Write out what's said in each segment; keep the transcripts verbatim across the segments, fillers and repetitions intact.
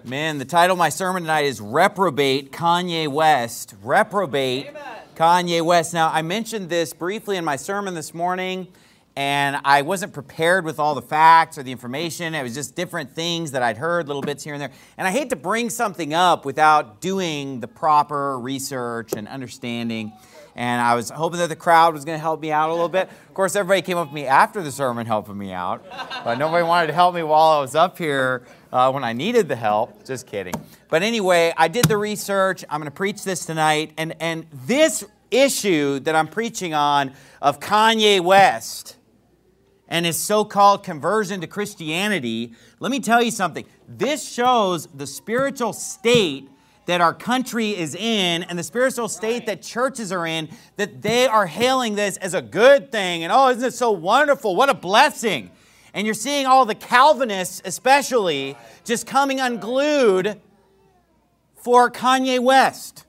Man, the title of my sermon tonight is Reprobate Kanye West. Reprobate Amen. Kanye West. Now, I mentioned this briefly in my sermon this morning, and I wasn't prepared with all the facts or the information. It was just different things that I'd heard, little bits here and there. And I hate to bring something up without doing the proper research and understanding. And I was hoping that the crowd was going to help me out a little bit. Of course, everybody came up to me after the sermon helping me out. But nobody wanted to help me while I was up here uh, when I needed the help. Just kidding. But anyway, I did the research. I'm going to preach this tonight. And, and this issue that I'm preaching on of Kanye West and his so-called conversion to Christianity, let me tell you something. This shows the spiritual state that our country is in and the spiritual state that churches are in, that they are hailing this as a good thing. And oh, isn't it so wonderful? What a blessing. And you're seeing all the Calvinists especially just coming unglued for Kanye West.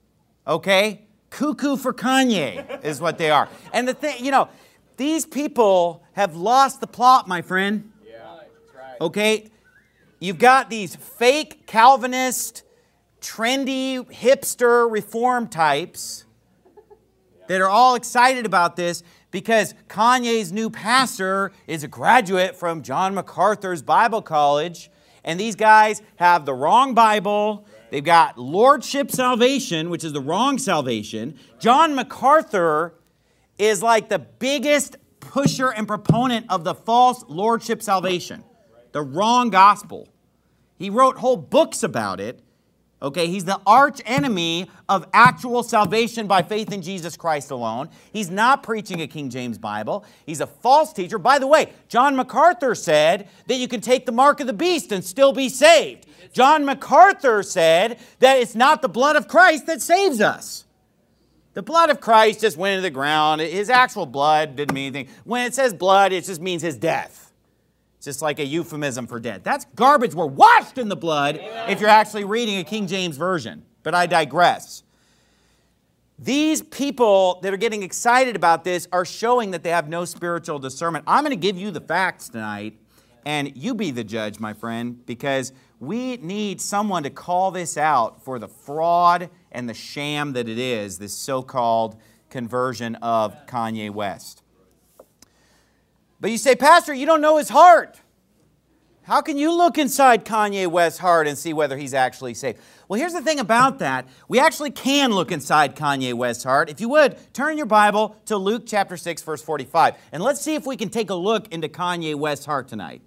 Okay? Cuckoo for Kanye is what they are. And the thing, you know, these people have lost the plot, my friend. Yeah, that's right. Okay? You've got these fake Calvinist, trendy, hipster, reform types that are all excited about this because Kanye's new pastor is a graduate from John MacArthur's Bible College, and these guys have the wrong Bible. They've got lordship salvation, which is the wrong salvation. John MacArthur is like the biggest pusher and proponent of the false lordship salvation, the wrong gospel. He wrote whole books about it. Okay, he's the arch enemy of actual salvation by faith in Jesus Christ alone. He's not preaching a King James Bible. He's a false teacher. By the way, John MacArthur said that you can take the mark of the beast and still be saved. John MacArthur said that it's not the blood of Christ that saves us. The blood of Christ just went into the ground. His actual blood didn't mean anything. When it says blood, it just means his death. It's just like a euphemism for dead. That's garbage. We're washed in the blood if you're actually reading a King James Version. But I digress. These people that are getting excited about this are showing that they have no spiritual discernment. I'm going to give you the facts tonight, and you be the judge, my friend, because we need someone to call this out for the fraud and the sham that it is, this so-called conversion of Kanye West. But you say, Pastor, you don't know his heart. How can you look inside Kanye West's heart and see whether he's actually saved? Well, here's the thing about that. We actually can look inside Kanye West's heart. If you would, turn your Bible to Luke chapter six, verse forty-five. And let's see if we can take a look into Kanye West's heart tonight.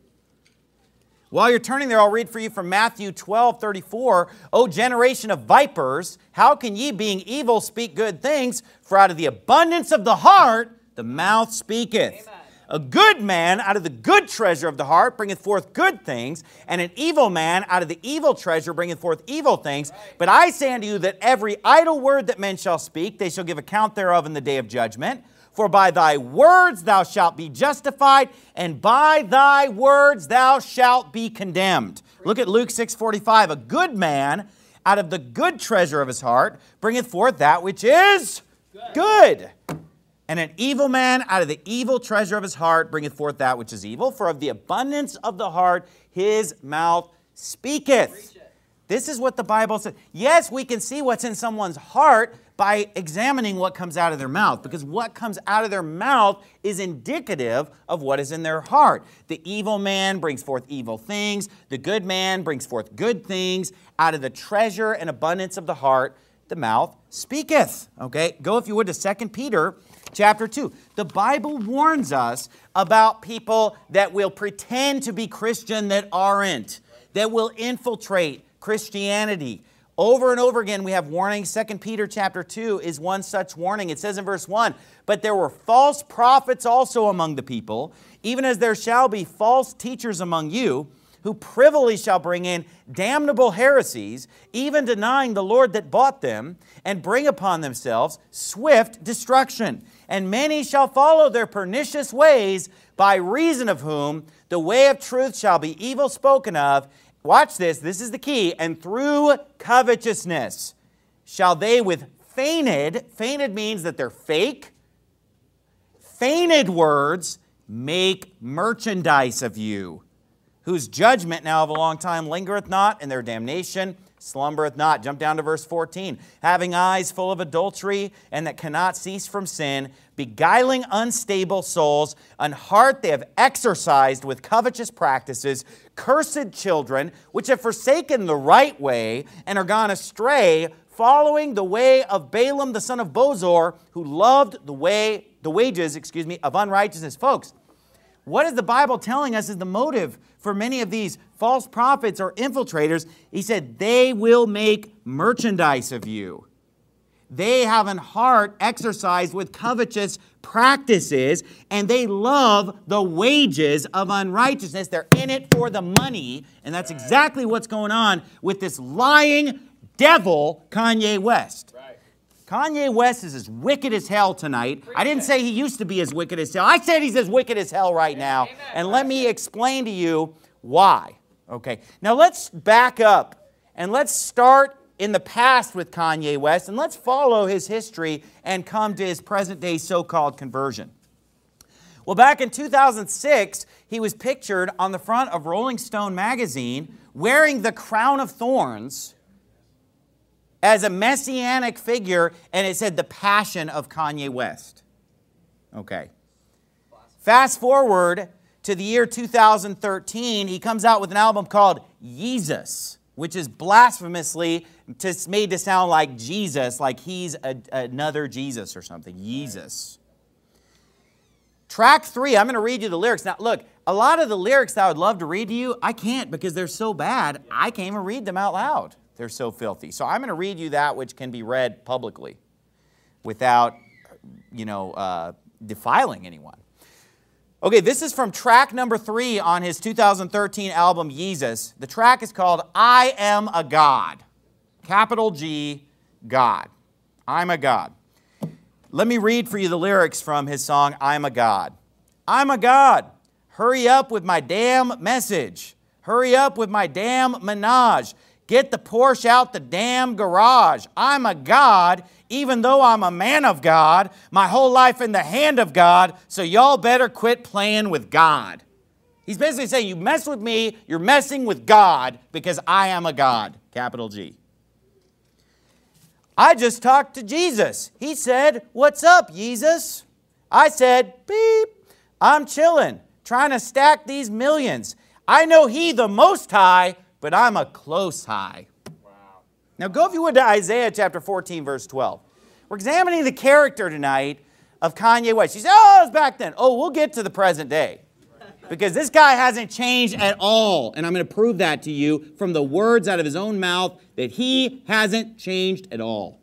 While you're turning there, I'll read for you from Matthew twelve, thirty-four. O generation of vipers, how can ye, being evil, speak good things? For out of the abundance of the heart, the mouth speaketh. Amen. A good man out of the good treasure of the heart bringeth forth good things, and an evil man out of the evil treasure bringeth forth evil things. Right. But I say unto you that every idle word that men shall speak, they shall give account thereof in the day of judgment. For by thy words thou shalt be justified, and by thy words thou shalt be condemned. Look at Luke six forty-five. A good man out of the good treasure of his heart bringeth forth that which is good. good. And an evil man out of the evil treasure of his heart bringeth forth that which is evil. For of the abundance of the heart his mouth speaketh. This is what the Bible says. Yes, we can see what's in someone's heart by examining what comes out of their mouth. Because what comes out of their mouth is indicative of what is in their heart. The evil man brings forth evil things. The good man brings forth good things. Out of the treasure and abundance of the heart, the mouth speaketh. Okay, go if you would to Second Peter chapter two. The Bible warns us about people that will pretend to be Christian that aren't, that will infiltrate Christianity. Over and over again we have warnings. Second Peter chapter two is one such warning. It says in verse one, but there were false prophets also among the people, even as there shall be false teachers among you, who privily shall bring in damnable heresies, even denying the Lord that bought them, and bring upon themselves swift destruction. And many shall follow their pernicious ways, by reason of whom the way of truth shall be evil spoken of. Watch this, this is the key. And through covetousness shall they with feigned, feigned means that they're fake, feigned words make merchandise of you. whose judgment now of a long time lingereth not, and their damnation slumbereth not. Jump down to verse fourteen. Having eyes full of adultery, and that cannot cease from sin, beguiling unstable souls, an heart they have exercised with covetous practices, cursed children, which have forsaken the right way, and are gone astray, following the way of Balaam the son of Bosor, who loved the way, the wages, excuse me, of unrighteousness. Folks, what is the Bible telling us is the motive for many of these false prophets or infiltrators? He said, they will make merchandise of you. They have an heart exercised with covetous practices, and they love the wages of unrighteousness. They're in it for the money, and that's exactly what's going on with this lying devil, Kanye West. Right. Kanye West is as wicked as hell tonight. I didn't say he used to be as wicked as hell. I said he's as wicked as hell right now. Amen. And let me explain to you why. Okay. Now let's back up and let's start in the past with Kanye West, and let's follow his history and come to his present-day so-called conversion. Well, back in two thousand six, he was pictured on the front of Rolling Stone magazine wearing the crown of thorns as a messianic figure, and it said the passion of Kanye West. Okay. Fast forward to the year two thousand thirteen, he comes out with an album called Yeezus, which is blasphemously made to sound like Jesus, like he's a, another Jesus or something. Yeezus. Track three, I'm going to read you the lyrics. Now, look, a lot of the lyrics that I would love to read to you, I can't because they're so bad, I can't even read them out loud. They're so filthy. So I'm going to read you that which can be read publicly without, you know, uh, defiling anyone. Okay, this is from track number three on his two thousand thirteen album, Yeezus. The track is called I Am a God. Capital G, God. I'm a God. Let me read for you the lyrics from his song, I'm a God. I'm a God. Hurry up with my damn message. Hurry up with my damn menage. Get the Porsche out the damn garage. I'm a God, even though I'm a man of God. My whole life in the hand of God, so y'all better quit playing with God. He's basically saying, you mess with me, you're messing with God because I am a God, capital G. I just talked to Jesus. He said, what's up, Jesus? I said, beep, I'm chilling, trying to stack these millions. I know he the Most High, but I'm a close high. Wow. Now go if you would to Isaiah chapter fourteen, verse twelve. We're examining the character tonight of Kanye West. You say, oh, it was back then. Oh, we'll get to the present day. Because this guy hasn't changed at all. And I'm going to prove that to you from the words out of his own mouth that he hasn't changed at all.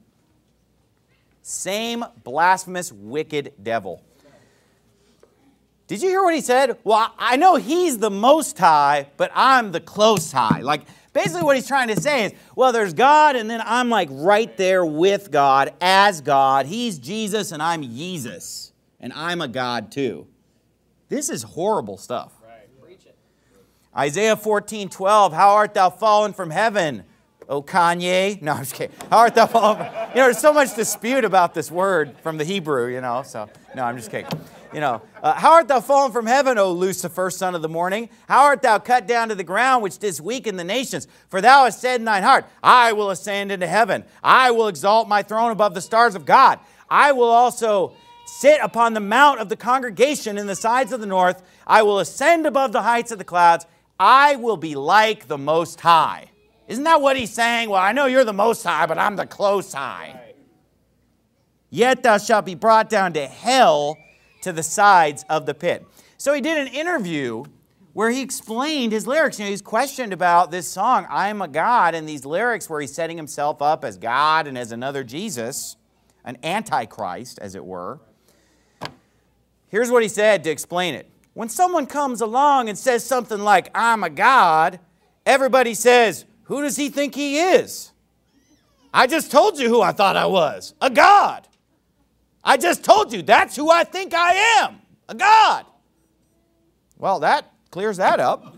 Same blasphemous, wicked devil. Did you hear what he said? Well, I know he's the Most High, but I'm the Close High. Like, basically what he's trying to say is, well, there's God, and then I'm like right there with God, as God. He's Jesus, and I'm Yeezus. And I'm a God too. This is horrible stuff. Right. Preach it. Isaiah fourteen, twelve, how art thou fallen from heaven, O Kanye? No, I'm just kidding. How art thou fallen from... You know, there's so much dispute about this word from the Hebrew, you know, so, no, I'm just kidding. You know, uh, how art thou fallen from heaven, O Lucifer, son of the morning? How art thou cut down to the ground, which didst weaken the nations? For thou hast said in thine heart, I will ascend into heaven. I will exalt my throne above the stars of God. I will also sit upon the mount of the congregation in the sides of the north. I will ascend above the heights of the clouds. I will be like the Most High. Isn't that what he's saying? Well, I know you're the Most High, but I'm the Close High. Right. Yet thou shalt be brought down to hell, to the sides of the pit. So he did an interview where he explained his lyrics. You know, he's questioned about this song, I Am a God, and these lyrics where he's setting himself up as God and as another Jesus, an antichrist, as it were. Here's what he said to explain it. When someone comes along and says something like, I'm a God, everybody says, who does he think he is? I just told you who I thought I was, a God. I just told you that's who I think I am, a God. Well, that clears that up.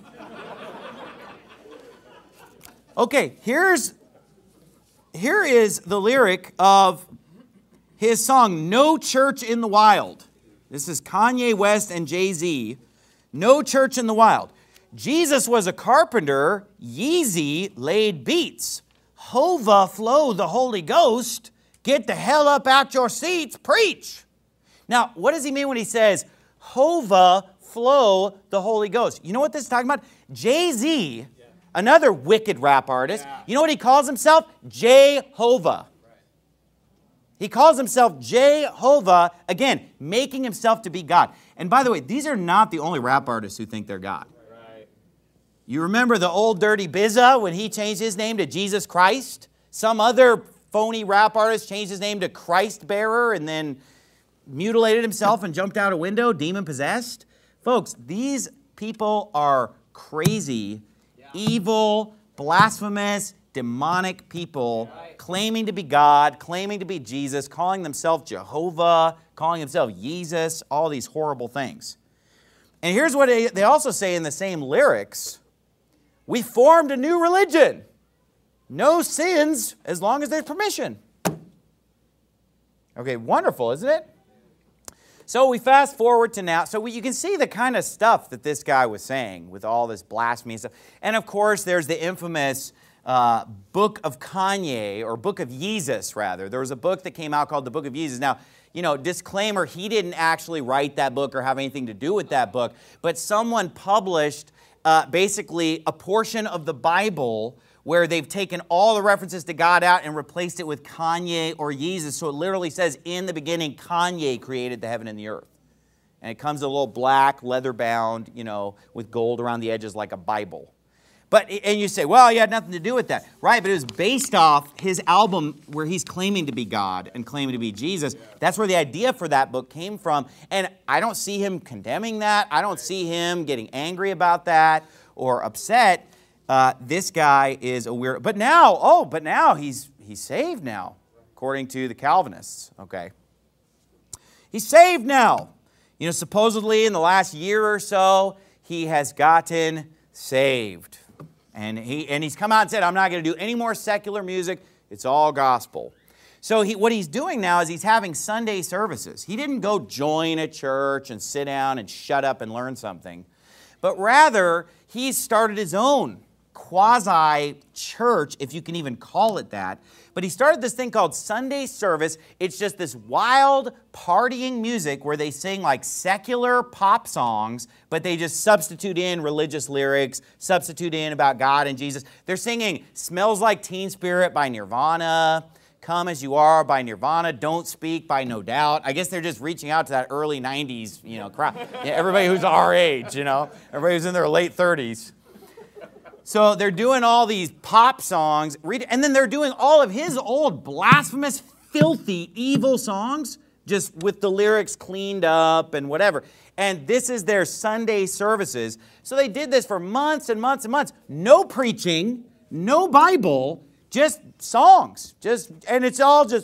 Okay, here's, here is the lyric of his song, No Church in the Wild. This is Kanye West and Jay-Z. No Church in the Wild. Jesus was a carpenter, Yeezy laid beats. Hova flow the Holy Ghost, get the hell up out your seats, preach. Now, what does he mean when he says, Hova flow the Holy Ghost? You know what this is talking about? Jay-Z, yeah. another wicked rap artist, yeah. you know what he calls himself? Jehovah. Right. He calls himself Jehovah, again, making himself to be God. And by the way, these are not the only rap artists who think they're God. Right. You remember the old dirty Bizza when he changed his name to Jesus Christ? Some other phony rap artist changed his name to Christ Bearer and then mutilated himself and jumped out a window, demon-possessed. Folks, these people are crazy, yeah. evil, blasphemous, demonic people right. claiming to be God, claiming to be Jesus, calling themselves Jehovah, calling themselves Jesus, all these horrible things. And here's what they, they also say in the same lyrics. We formed a new religion. No sins as long as there's permission. Okay, wonderful, isn't it? So we fast forward to now. So we, you can see the kind of stuff that this guy was saying with all this blasphemy and stuff. And of course, there's the infamous uh, Book of Kanye, or Book of Yeezus, rather. There was a book that came out called the Book of Yeezus. Now, you know, disclaimer, he didn't actually write that book or have anything to do with that book. But someone published uh, basically a portion of the Bible where they've taken all the references to God out and replaced it with Kanye or Yeezus. So it literally says, in the beginning, Kanye created the heaven and the earth. And it comes a little black, leather-bound, you know, with gold around the edges like a Bible. But, and you say, well, he had nothing to do with that. Right, but it was based off his album where he's claiming to be God and claiming to be Jesus. That's where the idea for that book came from. And I don't see him condemning that. I don't see him getting angry about that or upset. Uh, this guy is a weird, but now, oh, but now he's he's saved now, according to the Calvinists, okay? He's saved now. You know, supposedly in the last year or so, he has gotten saved. And, he, and he's come out and said, I'm not going to do any more secular music. It's all gospel. So he, what he's doing now is he's having Sunday services. He didn't go join a church and sit down and shut up and learn something. But rather, he's started his own quasi-church, if you can even call it that. But he started this thing called Sunday Service. It's just this wild partying music where they sing like secular pop songs, but they just substitute in religious lyrics, substitute in about God and Jesus. They're singing Smells Like Teen Spirit by Nirvana, Come As You Are by Nirvana, Don't Speak by No Doubt. I guess they're just reaching out to that early nineties, you know, crowd. Yeah, everybody who's our age, you know, everybody who's in their late thirties. So they're doing all these pop songs, and then they're doing all of his old blasphemous, filthy, evil songs, just with the lyrics cleaned up and whatever. And this is their Sunday services. So they did this for months and months and months. No preaching, no Bible, just songs. Just, and it's all just,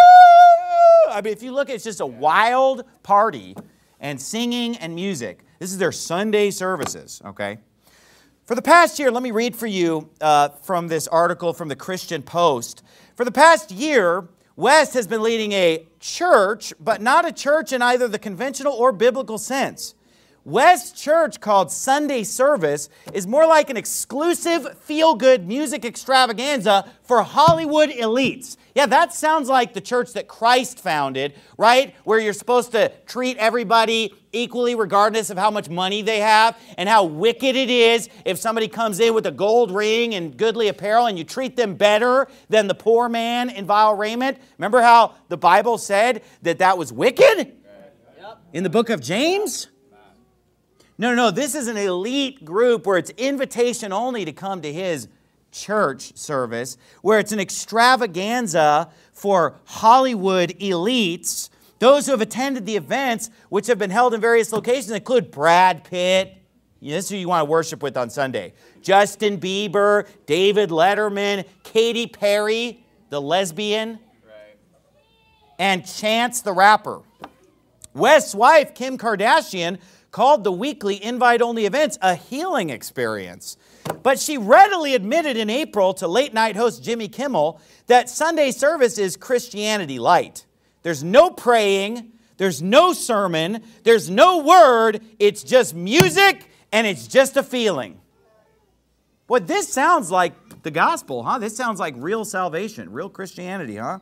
woo! I mean, if you look, it's just a wild party and singing and music. This is their Sunday services, okay? For the past year, let me read for you uh, from this article from the Christian Post. For the past year, West has been leading a church, but not a church in either the conventional or biblical sense. West's church, called Sunday Service, is more like an exclusive feel-good music extravaganza for Hollywood elites. Yeah, that sounds like the church that Christ founded, right? Where you're supposed to treat everybody equally regardless of how much money they have, and how wicked it is if somebody comes in with a gold ring and goodly apparel and you treat them better than the poor man in vile raiment. Remember how the Bible said that that was wicked? In the book of James? No, no, no, this is an elite group where it's invitation only to come to his church service, where it's an extravaganza for Hollywood elites. Those who have attended the events, which have been held in various locations, include Brad Pitt. This is who you want to worship with on Sunday. Justin Bieber, David Letterman, Katy Perry, the lesbian, right, and Chance the rapper. West's wife, Kim Kardashian, called the weekly invite-only events a healing experience. But she readily admitted in April to late-night host Jimmy Kimmel that Sunday service is Christianity light. There's no praying, there's no sermon, there's no word, it's just music and it's just a feeling. Boy, this sounds like the gospel, huh? This sounds like real salvation, real Christianity, huh?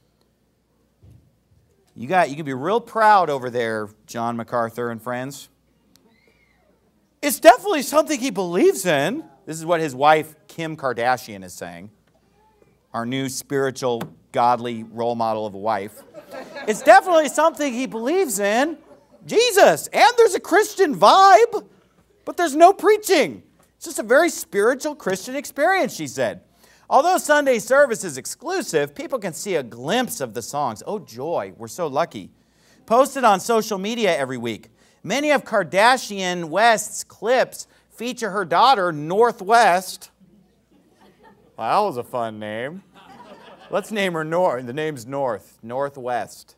You got, you can be real proud over there, John MacArthur and friends. It's definitely something he believes in. This is what his wife, Kim Kardashian, is saying. Our new spiritual, godly role model of a wife. It's definitely something he believes in. Jesus. And there's a Christian vibe, but there's no preaching. It's just a very spiritual Christian experience, she said. Although Sunday service is exclusive, people can see a glimpse of the songs. Oh, joy. We're so lucky. Posted on social media every week. Many of Kardashian West's clips feature her daughter, Northwest. Well, that was a fun name. Let's name her North. The name's North. Northwest.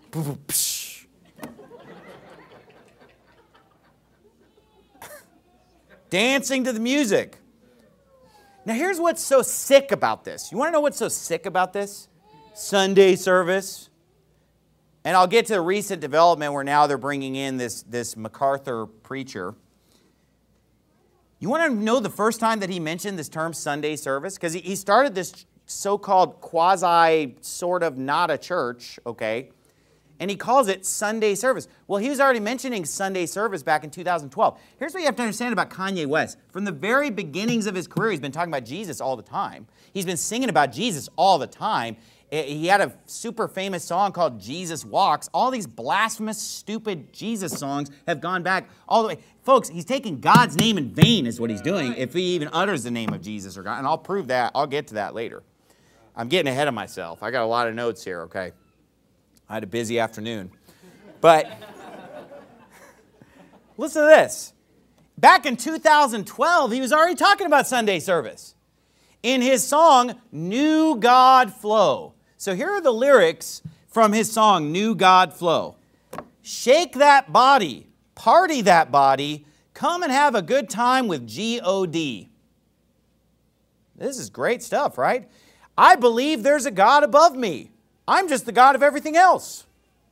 Dancing to the music. Now here's what's so sick about this. You want to know what's so sick about this? Sunday service. And I'll get to the recent development where now they're bringing in this, this MacArthur preacher. You want to know the first time that he mentioned this term Sunday service? Because he, he started this so-called quasi, sort of not a church, okay? And he calls it Sunday service. Well, he was already mentioning Sunday service back in two thousand twelve. Here's what you have to understand about Kanye West. From the very beginnings of his career, he's been talking about Jesus all the time. He's been singing about Jesus all the time. He had a super famous song called Jesus Walks. All these blasphemous, stupid Jesus songs have gone back all the way. Folks, he's taking God's name in vain is what he's doing if he even utters the name of Jesus or God. And I'll prove that. I'll get to that later. I'm getting ahead of myself. I got a lot of notes here, okay? I had a busy afternoon. But listen to this. Back in two thousand twelve, he was already talking about Sunday service in his song, New God Flow. So here are the lyrics from his song, New God Flow. Shake that body, party that body, come and have a good time with G O D. This is great stuff, right? I believe there's a God above me. I'm just the God of everything else.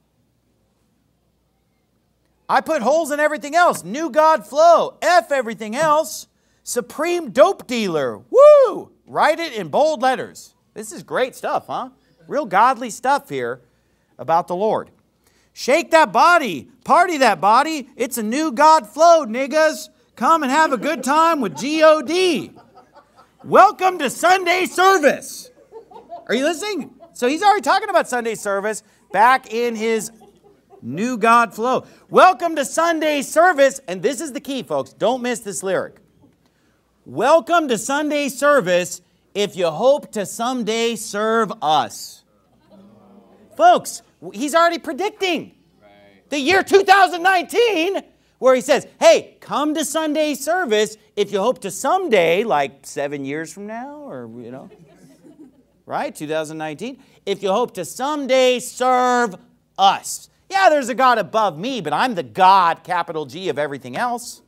I put holes in everything else. New God Flow. F everything else. Supreme dope dealer. Woo! Write it in bold letters. This is great stuff, huh? Real godly stuff here about the Lord. Shake that body. Party that body. It's a new God flow, niggas. Come and have a good time with G O D. Welcome to Sunday service. Are you listening? So he's already talking about Sunday service back in his New God Flow. Welcome to Sunday service. And this is the key, folks. Don't miss this lyric. Welcome to Sunday service if you hope to someday serve us. Folks, he's already predicting the year two thousand nineteen where he says, hey, come to Sunday service if you hope to someday, like seven years from now or, you know, right, two thousand nineteen, if you hope to someday serve us. Yeah, there's a God above me, but I'm the God, capital G, of everything else.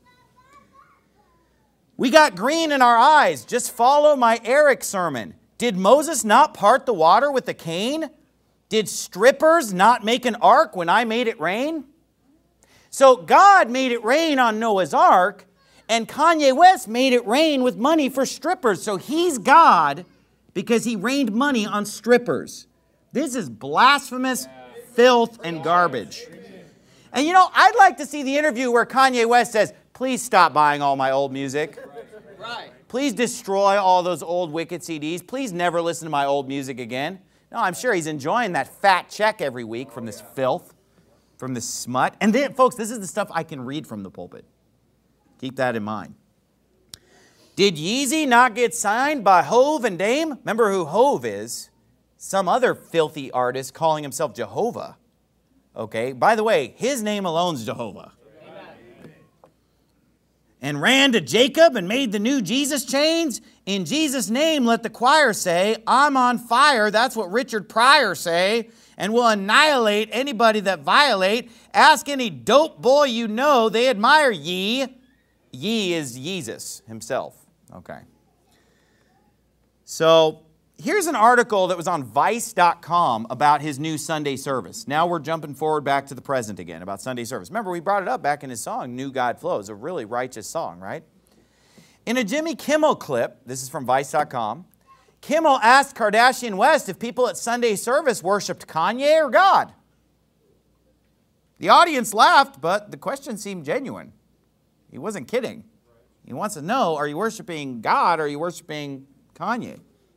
We got green in our eyes. Just follow my Eric sermon. Did Moses not part the water with a cane? Did strippers not make an ark when I made it rain? So God made it rain on Noah's ark, and Kanye West made it rain with money for strippers. So he's God because he rained money on strippers. This is blasphemous filth and garbage. And you know, I'd like to see the interview where Kanye West says, please stop buying all my old music. Please destroy all those old Wicked C Ds. Please never listen to my old music again. No, I'm sure he's enjoying that fat check every week from this filth, from this smut. And then, folks, this is the stuff I can read from the pulpit. Keep that in mind. Did Yeezy not get signed by Hove and Dame? Remember who Hove is? Some other filthy artist calling himself Jehovah. Okay, by the way, his name alone is Jehovah. And ran to Jacob and made the new Jesus chains. In Jesus' name, let the choir say, I'm on fire. That's what Richard Pryor say. And will annihilate anybody that violate. Ask any dope boy you know. They admire ye. Ye is Jesus himself. Okay. So Here's an article that was on Vice dot com about his new Sunday service. Now we're jumping forward back to the present again about Sunday service. Remember, we brought it up back in his song, New God Flows, a really righteous song, right? In a Jimmy Kimmel clip, this is from Vice dot com, Kimmel asked Kardashian West if people at Sunday service worshiped Kanye or God. The audience laughed, but the question seemed genuine. He wasn't kidding. He wants to know, are you worshiping God or are you worshiping Kanye?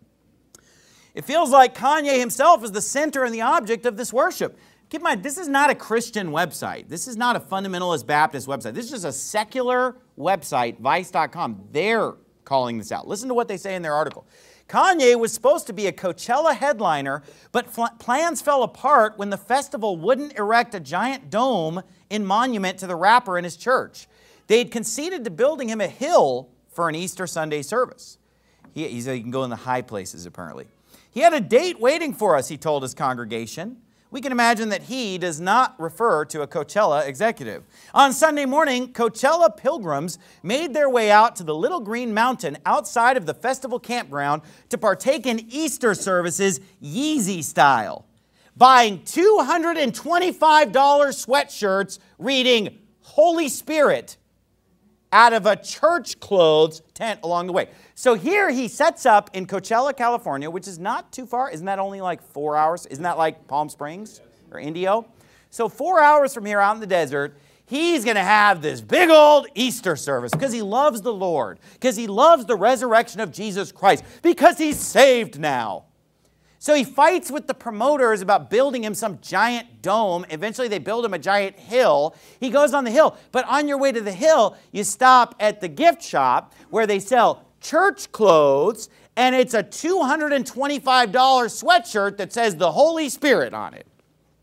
It feels like Kanye himself is the center and the object of this worship. Keep in mind, this is not a Christian website. This is not a fundamentalist Baptist website. This is just a secular website, Vice dot com. They're calling this out. Listen to what they say in their article. Kanye was supposed to be a Coachella headliner, but plans fell apart when the festival wouldn't erect a giant dome in monument to the rapper in his church. They'd conceded to building him a hill for an Easter Sunday service. He, he said he can go in the high places, apparently. He had a date waiting for us, he told his congregation. We can imagine that he does not refer to a Coachella executive. On Sunday morning, Coachella pilgrims made their way out to the Little Green Mountain outside of the festival campground to partake in Easter services Yeezy style, buying two hundred twenty-five dollars sweatshirts reading Holy Spirit out of a church clothes tent along the way. So here he sets up in Coachella, California, which is not too far. Isn't that only like four hours? Isn't that like Palm Springs or Indio? So four hours from here out in the desert, he's going to have this big old Easter service because he loves the Lord, because he loves the resurrection of Jesus Christ, because he's saved now. So he fights with the promoters about building him some giant dome. Eventually they build him a giant hill. He goes on the hill. But on your way to the hill, you stop at the gift shop where they sell church clothes, and it's a two hundred twenty-five dollars sweatshirt that says the Holy Spirit on it.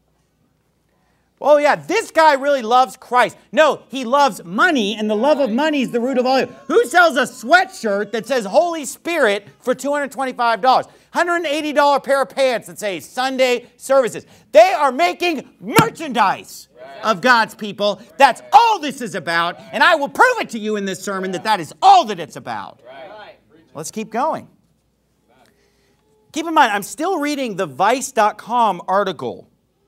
Oh yeah, this guy really loves Christ. No, he loves money, and the love of money is the root of all evil. Who sells a sweatshirt that says Holy Spirit for two hundred twenty-five dollars? one hundred eighty dollars pair of pants that say Sunday services. They are making merchandise of God's people. That's all this is about, and I will prove it to you in this sermon that that is all that it's about. Let's keep going. Keep in mind, I'm still reading the Vice dot com article.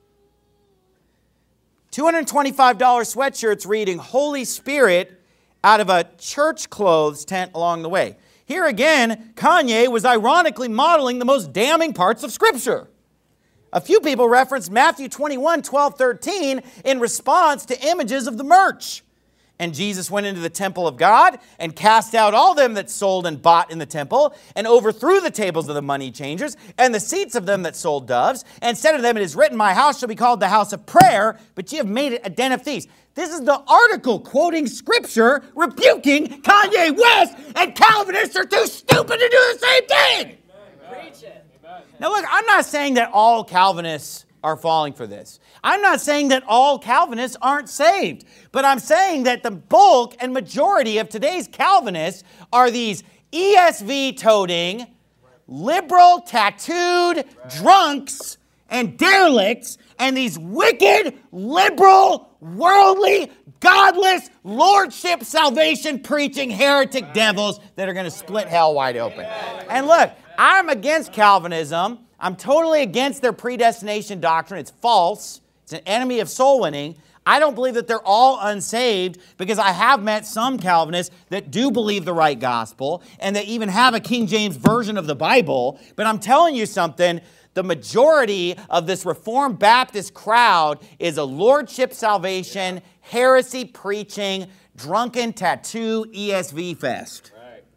two hundred twenty-five dollars sweatshirts reading Holy Spirit out of a church clothes tent along the way. Here again, Kanye was ironically modeling the most damning parts of Scripture. A few people referenced Matthew twenty-one, twelve, thirteen in response to images of the merch. And Jesus went into the temple of God and cast out all them that sold and bought in the temple and overthrew the tables of the money changers and the seats of them that sold doves and said to them, it is written, my house shall be called the house of prayer, but ye have made it a den of thieves. This is the article quoting Scripture rebuking Kanye West, and Calvinists are too stupid to do the same thing. Preach it. Now look, I'm not saying that all Calvinists are falling for this. I'm not saying that all Calvinists aren't saved, but I'm saying that the bulk and majority of today's Calvinists are these E S V-toting, liberal, tattooed drunks and derelicts, and these wicked, liberal, worldly, godless, lordship, salvation preaching heretic devils that are going to split hell wide open. And look, I'm against Calvinism. I'm totally against their predestination doctrine. It's false. It's an enemy of soul winning. I don't believe that they're all unsaved, because I have met some Calvinists that do believe the right gospel and that even have a King James version of the Bible. But I'm telling you something, the majority of this Reformed Baptist crowd is a lordship salvation, heresy preaching, drunken tattoo E S V fest.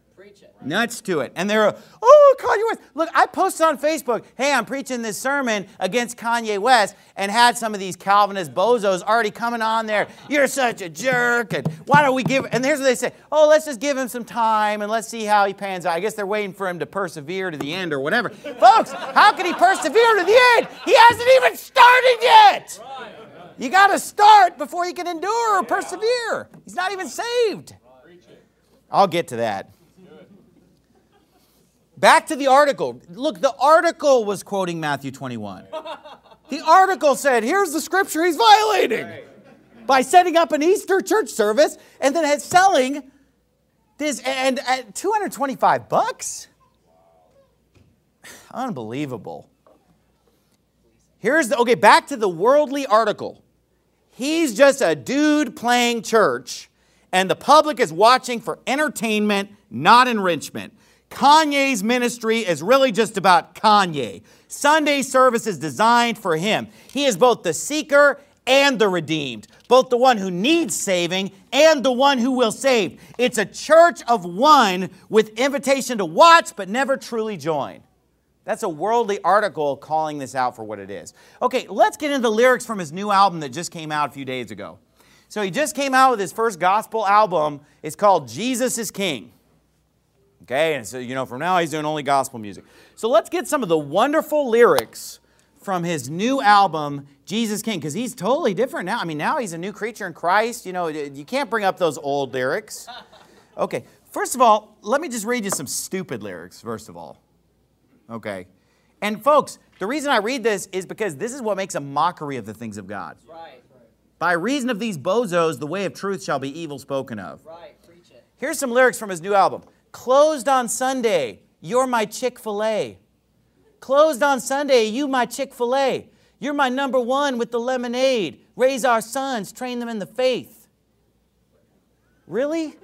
Nuts to it. And they're, oh, Kanye West. Look, I posted on Facebook, hey, I'm preaching this sermon against Kanye West, and had some of these Calvinist bozos already coming on there. You're such a jerk, and why don't we give, and here's what they say, oh, let's just give him some time, and let's see how he pans out. I guess they're waiting for him to persevere to the end or whatever. Folks, how can he persevere to the end? He hasn't even started yet. You got to start before you can endure or persevere. He's not even saved. I'll get to that. Back to the article. Look, the article was quoting Matthew twenty-one. The article said, here's the scripture he's violating by setting up an Easter church service and then selling this, and at two hundred twenty-five bucks? Unbelievable. Here's the, okay, back to the worldly article. He's just a dude playing church, and the public is watching for entertainment, not enrichment. Kanye's ministry is really just about Kanye. Sunday service is designed for him. He is both the seeker and the redeemed, both the one who needs saving and the one who will save. It's a church of one with invitation to watch but never truly join. That's a worldly article calling this out for what it is. Okay, let's get into the lyrics from his new album that just came out a few days ago. So he just came out with his first gospel album. It's called Jesus is King. Okay, and so, you know, from now he's doing only gospel music. So let's get some of the wonderful lyrics from his new album, Jesus King, because he's totally different now. I mean, now he's a new creature in Christ. You know, you can't bring up those old lyrics. Okay, first of all, let me just read you some stupid lyrics, first of all. Okay. And folks, the reason I read this is because this is what makes a mockery of the things of God. Right. By reason of these bozos, the way of truth shall be evil spoken of. Right. Preach it. Here's some lyrics from his new album. Closed on Sunday, you're my Chick-fil-A. Closed on Sunday, you my Chick-fil-A. You're my number one with the lemonade. Raise our sons, train them in the faith. Really?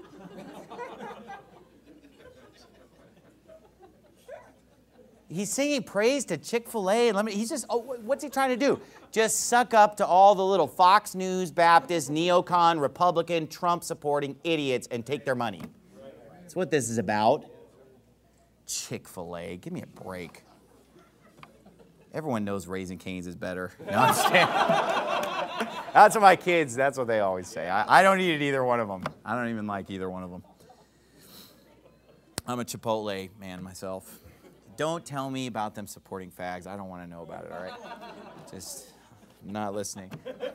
He's singing praise to Chick-fil-A. And he's just, oh, what's he trying to do? Just suck up to all the little Fox News, Baptist, neocon, Republican, Trump-supporting idiots and take their money. That's what this is about. Chick-fil-A. Give me a break. Everyone knows Raising Cane's is better. No, I'm just kidding. That's what my kids, that's what they always say. I, I don't eat at either one of them. I don't even like either one of them. I'm a Chipotle man myself. Don't tell me about them supporting fags. I don't want to know about it, all right? Just not listening.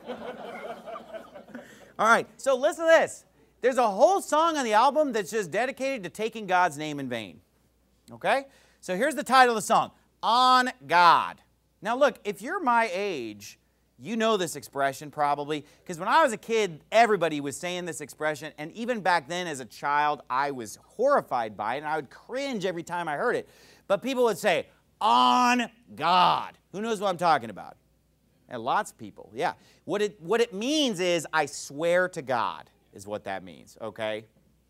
All right, so listen to this. There's a whole song on the album that's just dedicated to taking God's name in vain. Okay? So here's the title of the song, On God. Now look, if you're my age, you know this expression probably, because when I was a kid, everybody was saying this expression, and even back then as a child, I was horrified by it, and I would cringe every time I heard it. But people would say, on God. Who knows what I'm talking about? And lots of people, yeah. What it, what it means is, I swear to God, is what that means, okay?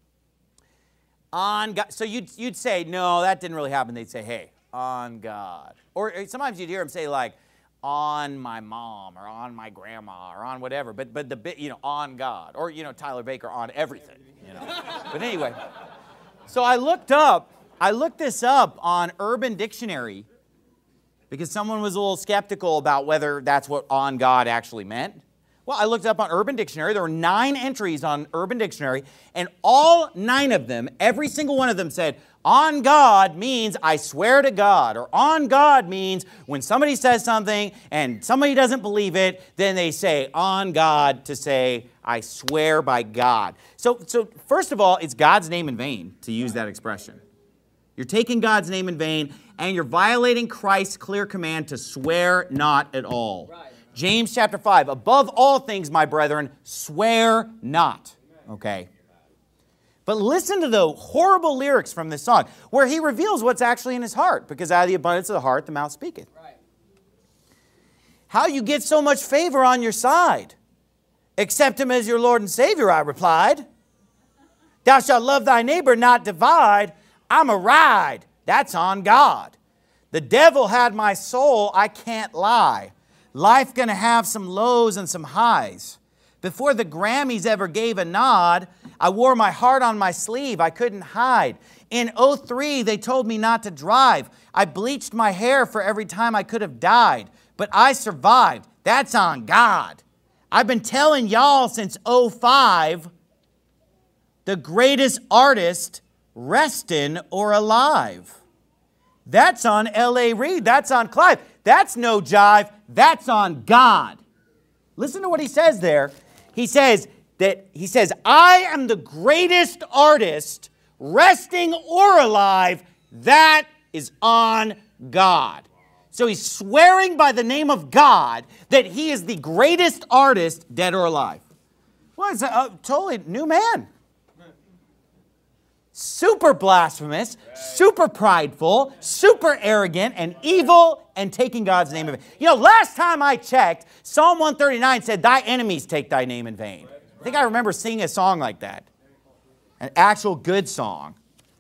On God. So you'd, you'd say, no, that didn't really happen. They'd say, hey, on God. Or sometimes you'd hear them say, like, on my mom, or on my grandma, or on whatever. But, but the bit, you know, on God. Or, you know, Tyler Baker, on everything, you know. But anyway, so I looked up, I looked this up on Urban Dictionary because someone was a little skeptical about whether that's what on God actually meant. Well, I looked up on Urban Dictionary. There were nine entries on Urban Dictionary, and all nine of them, every single one of them said, on God means I swear to God, or on God means when somebody says something and somebody doesn't believe it, then they say on God to say, I swear by God. So, so first of all, it's God's name in vain to use that expression. You're taking God's name in vain, and you're violating Christ's clear command to swear not at all. Right. James chapter five, above all things, my brethren, swear not. Okay. But listen to the horrible lyrics from this song, where he reveals what's actually in his heart, because out of the abundance of the heart, the mouth speaketh. Right. How you get so much favor on your side? Accept him as your Lord and Savior, I replied. Thou shalt love thy neighbor, not divide. I'm a ride. That's on God. The devil had my soul, I can't lie. Life gonna have some lows and some highs. Before the Grammys ever gave a nod, I wore my heart on my sleeve, I couldn't hide. In oh three, they told me not to drive. I bleached my hair for every time I could have died. But I survived. That's on God. I've been telling y'all since oh five, the greatest artist restin' or alive. That's on L A Reid. That's on Clive. That's no jive. That's on God. Listen to what he says there. He says that he says, I am the greatest artist, resting or alive. That is on God. So he's swearing by the name of God that he is the greatest artist, dead or alive. Well, it's a, a totally new man. super blasphemous, super prideful, super arrogant, and evil, and taking God's name in vain. You know, last time I checked, Psalm one thirty-nine said, thy enemies take thy name in vain. I think I remember singing a song like that. An actual good song.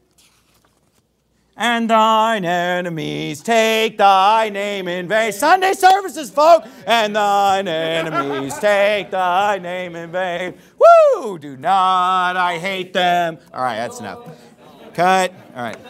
And thine enemies take thy name in vain. Sunday services, folk. And thine enemies take thy name in vain. Woo! Do not, I hate them. All right, that's enough. Cut. All right.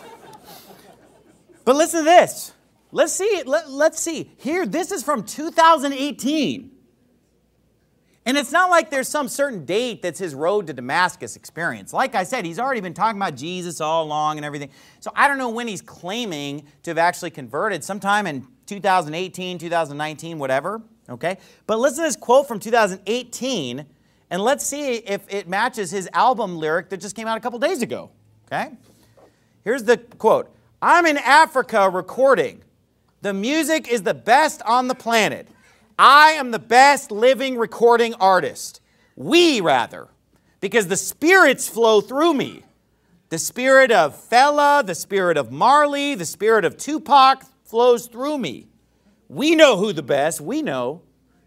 But listen to this. Let's see. Let, let's see. Here, this is from two thousand eighteen. And it's not like there's some certain date that's his road to Damascus experience. Like I said, he's already been talking about Jesus all along and everything. So I don't know when he's claiming to have actually converted, sometime in two thousand eighteen, two thousand nineteen, whatever. Okay? But listen to this quote from two thousand eighteen, and let's see if it matches his album lyric that just came out a couple days ago. Okay? Here's the quote. I'm in Africa recording. The music is the best on the planet. I am the best living recording artist. We, rather. Because the spirits flow through me. The spirit of Fela, the spirit of Marley, the spirit of Tupac flows through me. We know who the best. We know.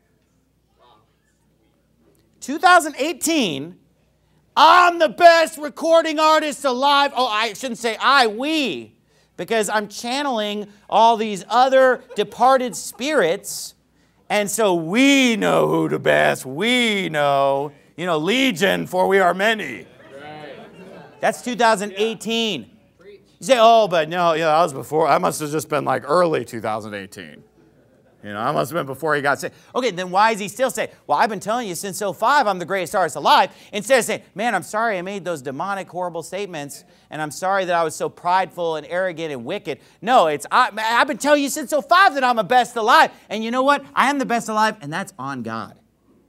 two thousand eighteen, I'm the best recording artist alive. Oh, I shouldn't say I, we. Because I'm channeling all these other departed spirits. And so we know who the best. We know, you know, Legion, for we are many. That's two thousand eighteen. You say, oh, but no, yeah, that was before. I must have just been like early two thousand eighteen. You know, I must have been before he got saved. Okay, then why is he still saying, well, I've been telling you since oh five I'm the greatest artist alive, instead of saying, man, I'm sorry I made those demonic, horrible statements, and I'm sorry that I was so prideful and arrogant and wicked. No, it's, I, I've been telling you since oh five that I'm the best alive. And you know what? I am the best alive, and that's on God.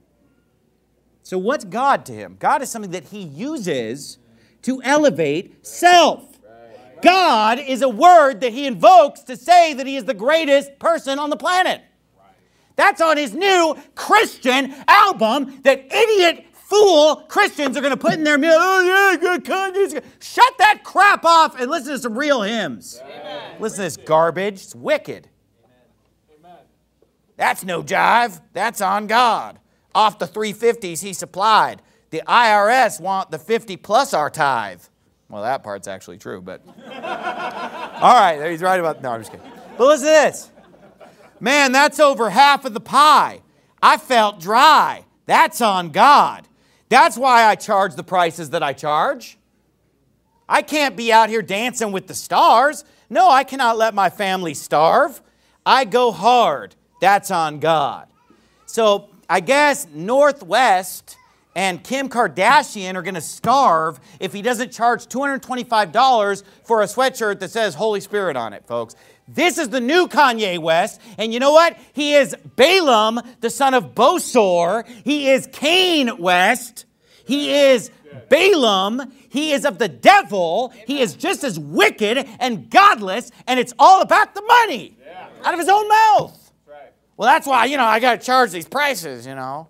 So what's God to him? God is something that he uses to elevate self. God is a word that he invokes to say that he is the greatest person on the planet. That's on his new Christian album that idiot, fool Christians are going to put in their music. Oh, yeah, good. Shut that crap off and listen to some real hymns. Amen. Listen to this garbage. It's wicked. Amen. That's no jive. That's on God. Off the three fifties he supplied. The I R S want the fifty plus our tithe. Well, that part's actually true, but... All right, he's right about... No, I'm just kidding. But listen to this. Man, that's over half of the pie. I felt dry. That's on God. That's why I charge the prices that I charge. I can't be out here dancing with the stars. No, I cannot let my family starve. I go hard. That's on God. So, I guess Northwest and Kim Kardashian are going to starve if he doesn't charge two hundred twenty-five dollars for a sweatshirt that says Holy Spirit on it, folks. This is the new Kanye West. And you know what? He is Balaam, the son of Bosor. He is Cain West. He is Balaam. He is of the devil. He is just as wicked and godless. And it's all about the money out of his own mouth. Well, that's why, you know, I got to charge these prices, you know.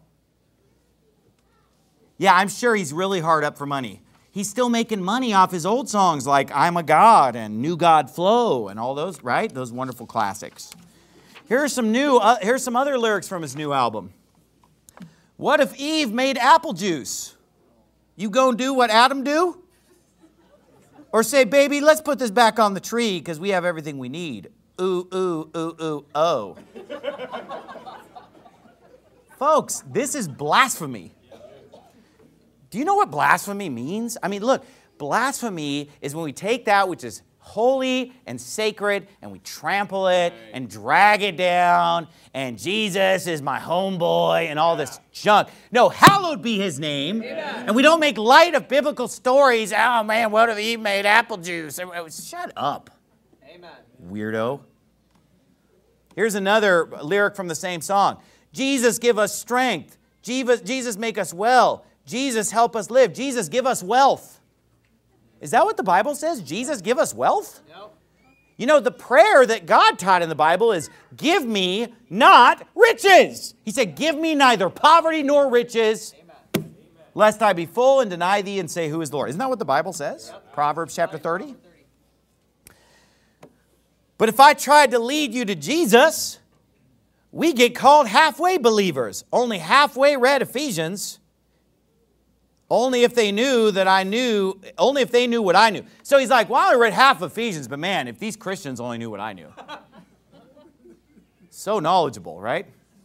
Yeah, I'm sure he's really hard up for money. He's still making money off his old songs like I'm a God and New God Flow and all those, right? Those wonderful classics. Here's some new, uh, here's some other lyrics from his new album. What if Eve made apple juice? You gonna do what Adam do? Or say, baby, let's put this back on the tree because we have everything we need. Ooh, ooh, ooh, ooh, oh. Folks, this is blasphemy. Do you know what blasphemy means? I mean, look, blasphemy is when we take that which is holy and sacred and we trample it and drag it down and Jesus is my homeboy and all this junk. No, hallowed be his name. Amen. And we don't make light of biblical stories. Oh, man, what if Eve made apple juice? Shut up. Amen. Weirdo. Here's another lyric from the same song. Jesus, give us strength. Jesus, Jesus make us well. Jesus, help us live. Jesus, give us wealth. Is that what the Bible says? Jesus, give us wealth? No. You know, the prayer that God taught in the Bible is, give me not riches. He said, give me neither poverty nor riches. Amen. lest I be full and deny thee and say, who is the Lord? Isn't that what the Bible says? Yep. Proverbs chapter thirty. But if I tried to lead you to Jesus, we get called halfway believers. Only halfway read Ephesians. Only if they knew that I knew, only if they knew what I knew. So he's like, well, I read half of Ephesians, but man, if these Christians only knew what I knew. So knowledgeable, right?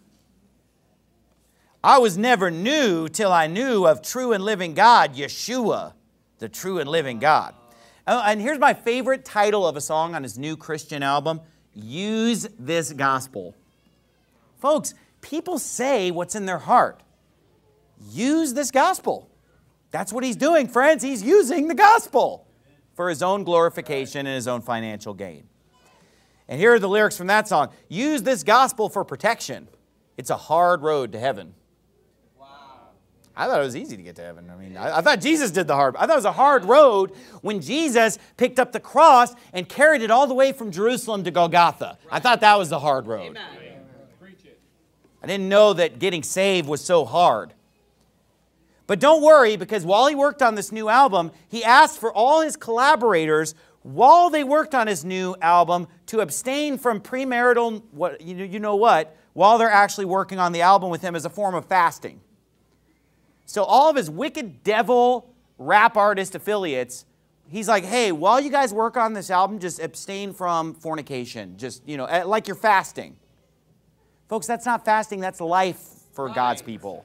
I was never new till I knew of true and living God, Yeshua, the true and living God. Oh, and here's my favorite title of a song on his new Christian album, Use This Gospel. Folks, people say what's in their heart. Use this gospel. That's what he's doing, friends. He's using the gospel for his own glorification and his own financial gain. And here are the lyrics from that song. Use this gospel for protection. It's a hard road to heaven. Wow. I thought it was easy to get to heaven. I mean, I, I thought Jesus did the hard. I thought it was a hard road when Jesus picked up the cross and carried it all the way from Jerusalem to Golgotha. Right. I thought that was the hard road. Amen. I didn't know that getting saved was so hard. But don't worry, because while he worked on this new album, he asked for all his collaborators, while they worked on his new album, to abstain from premarital, what, you, you know what, while they're actually working on the album with him as a form of fasting. So all of his wicked devil rap artist affiliates, he's like, hey, while you guys work on this album, just abstain from fornication. Just, you know, like you're fasting. Folks, that's not fasting, that's life for God's people.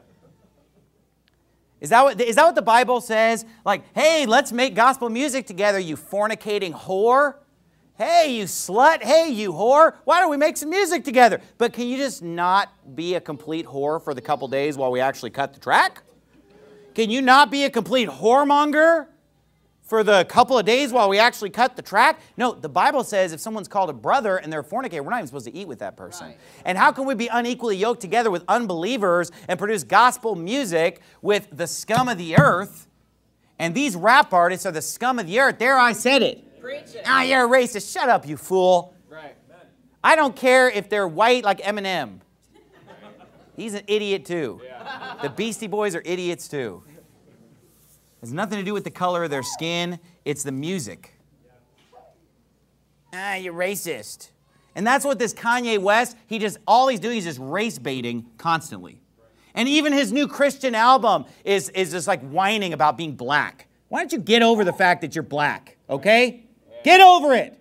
Is that, what, is that what the Bible says? Like, hey, let's make gospel music together, you fornicating whore. Hey, you slut. Hey, you whore. Why don't we make some music together? But can you just not be a complete whore for the couple days while we actually cut the track? Can you not be a complete whoremonger for the couple of days while we actually cut the track? No, the Bible says if someone's called a brother and they're a fornicator, we're not even supposed to eat with that person. Right. And how can we be unequally yoked together with unbelievers and produce gospel music with the scum of the earth? And these rap artists are the scum of the earth. There, I said it. Preach it. Ah, you're a racist. Shut up, you fool. Right. I don't care if they're white like Eminem. He's an idiot too. Yeah. The Beastie Boys are idiots too. It has nothing to do with the color of their skin. It's the music. Ah, you're racist. And that's what this Kanye West, he just, all he's doing is just race baiting constantly. And even his new Christian album is, is just like whining about being black. Why don't you get over the fact that you're black, okay? Get over it.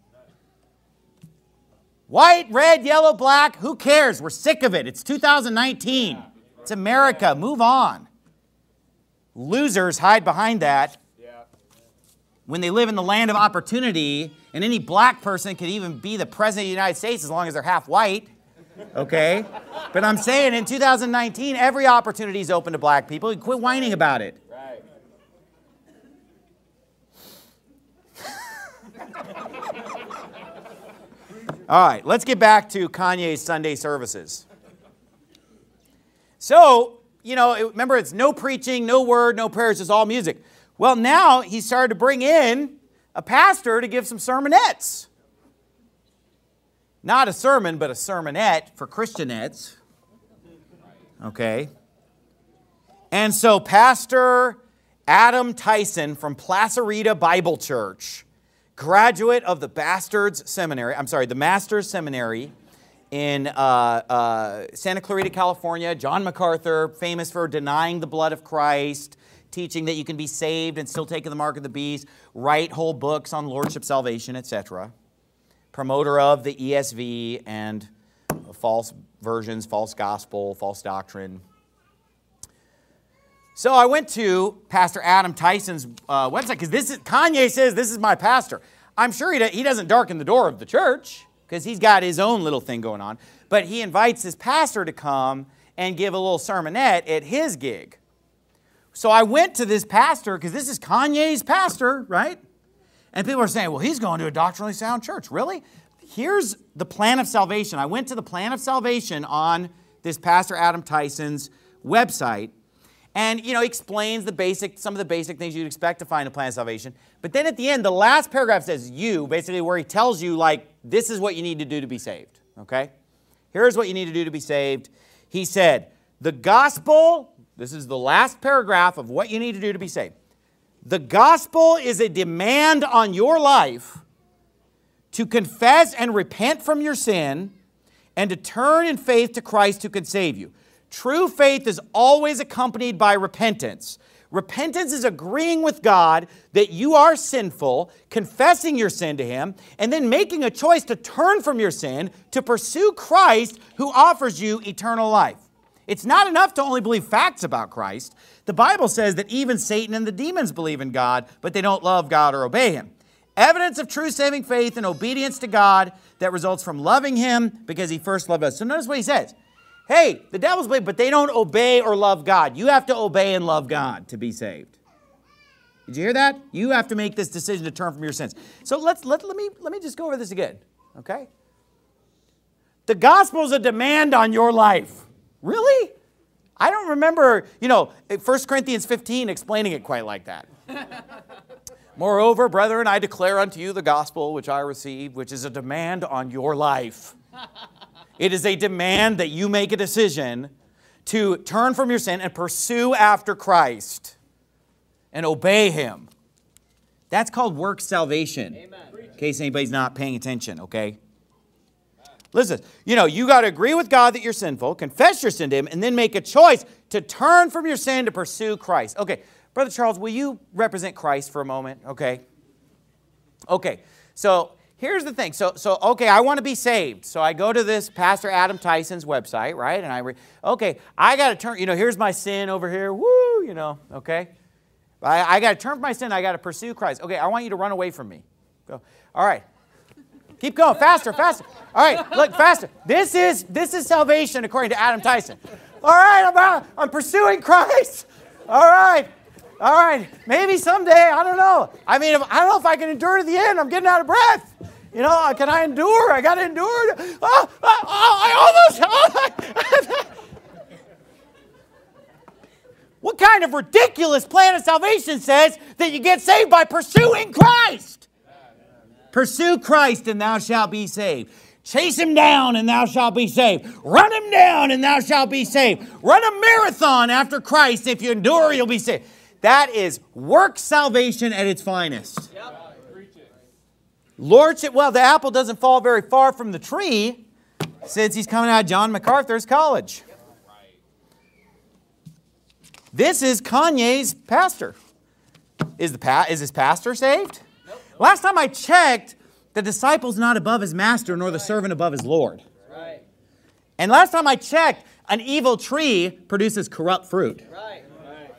White, red, yellow, black, who cares? We're sick of it. It's two thousand nineteen. It's America. Move on. Losers hide behind that when they live in the land of opportunity, and any black person could even be the president of the United States as long as they're half white, okay? But I'm saying in two thousand nineteen, every opportunity is open to black people. Quit whining about it. Right. All right, let's get back to Kanye's Sunday services. So, you know, remember, it's no preaching, no word, no prayers, it's all music. Well, now he started to bring in a pastor to give some sermonettes. Not a sermon, but a sermonette for Christianettes. Okay. And so Pastor Adam Tyson from Placerita Bible Church, graduate of the Bastards Seminary, I'm sorry, the Masters Seminary in uh, uh, Santa Clarita, California. John MacArthur, famous for denying the blood of Christ, teaching that you can be saved and still taking the mark of the beast, write whole books on lordship, salvation, et cetera. Promoter of the E S V and false versions, false gospel, false doctrine. So I went to Pastor Adam Tyson's uh, website because this is, Kanye says this is my pastor. I'm sure he, do, he doesn't darken the door of the church because he's got his own little thing going on. But he invites his pastor to come and give a little sermonette at his gig. So I went to this pastor because this is Kanye's pastor, right? And people are saying, well, he's going to a doctrinally sound church. Really? Here's the plan of salvation. I went to the plan of salvation on this Pastor Adam Tyson's website. And, you know, he explains the basic, some of the basic things you'd expect to find in a plan of salvation. But then at the end, the last paragraph says you, basically where he tells you, like, this is what you need to do to be saved, okay? Here's what you need to do to be saved. He said, the gospel This is the last paragraph of what you need to do to be saved. The gospel is a demand on your life to confess and repent from your sin and to turn in faith to Christ who can save you. True faith is always accompanied by repentance. Repentance is agreeing with God that you are sinful, confessing your sin to Him, and then making a choice to turn from your sin to pursue Christ who offers you eternal life. It's not enough to only believe facts about Christ. The Bible says that even Satan and the demons believe in God, but they don't love God or obey Him. Evidence of true saving faith and obedience to God that results from loving Him because He first loved us. So notice what he says. Hey, the devils believe, but they don't obey or love God. You have to obey and love God to be saved. Did you hear that? You have to make this decision to turn from your sins. So let's let, let me let me just go over this again. Okay? The gospel is a demand on your life. Really? I don't remember, you know, First Corinthians fifteen explaining it quite like that. Moreover, brethren, I declare unto you the gospel which I received, which is a demand on your life. It is a demand that you make a decision to turn from your sin and pursue after Christ and obey Him. That's called work salvation. Amen. In case anybody's not paying attention, okay? Listen, you know, you got to agree with God that you're sinful, confess your sin to Him, and then make a choice to turn from your sin to pursue Christ. Okay, Brother Charles, will you represent Christ for a moment? Okay. Okay, so here's the thing. So, so okay, I want to be saved. So I go to this Pastor Adam Tyson's website, right? And I read, okay, I got to turn, you know, here's my sin over here. Woo, you know, okay. I, I got to turn from my sin. I got to pursue Christ. Okay, I want you to run away from me. Go. All right. Keep going, faster, faster. All right, look, faster. This is this is salvation according to Adam Tyson. All right, I'm out. I'm pursuing Christ. All right, all right. Maybe someday, I don't know. I mean, if, I don't know if I can endure to the end. I'm getting out of breath. You know, can I endure? I got to endure. Oh, oh, oh, I almost. What kind of ridiculous plan of salvation says that you get saved by pursuing Christ? Pursue Christ and thou shalt be saved. Chase Him down and thou shalt be saved. Run Him down and thou shalt be saved. Run a marathon after Christ. If you endure, you'll be saved. That is work salvation at its finest. Yep. Lordship, well, the apple doesn't fall very far from the tree since he's coming out of John MacArthur's college. This is Kanye's pastor. Is, the pa- is his pastor saved? Last time I checked, the disciple's not above his master, nor the servant above his Lord. Right. And last time I checked, an evil tree produces corrupt fruit. Right. Right.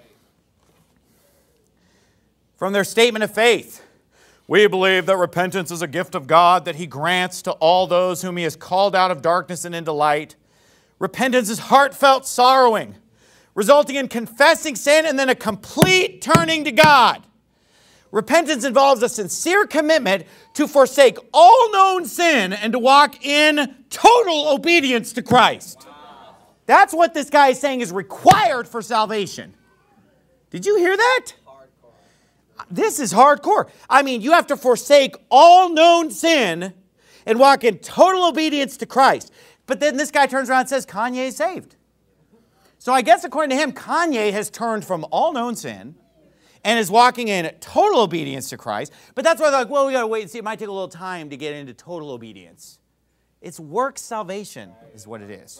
From their statement of faith, we believe that repentance is a gift of God that He grants to all those whom He has called out of darkness and into light. Repentance is heartfelt sorrowing, resulting in confessing sin and then a complete turning to God. Repentance involves a sincere commitment to forsake all known sin and to walk in total obedience to Christ. Wow. That's what this guy is saying is required for salvation. Did you hear that? Hardcore. This is hardcore. I mean, you have to forsake all known sin and walk in total obedience to Christ. But then this guy turns around and says, Kanye is saved. So I guess according to him, Kanye has turned from all known sin and is walking in total obedience to Christ. But that's why they're like, well, we got to wait and see. It might take a little time to get into total obedience. It's work salvation is what it is.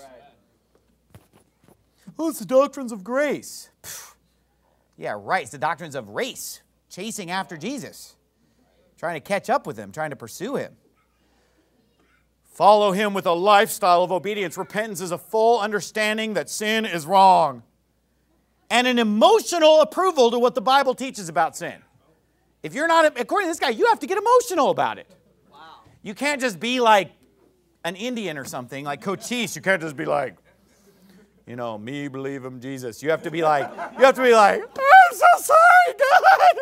Oh, it's the doctrines of grace. Pfft. Yeah, right. It's the doctrines of race, chasing after Jesus, trying to catch up with Him, trying to pursue Him. Follow Him with a lifestyle of obedience. Repentance is a full understanding that sin is wrong, and an emotional approval to what the Bible teaches about sin. If you're not, according to this guy, you have to get emotional about it. Wow. You can't just be like an Indian or something, like Cochise. You can't just be like, you know, me believe in Jesus. You have to be like, you have to be like, I'm so sorry, God.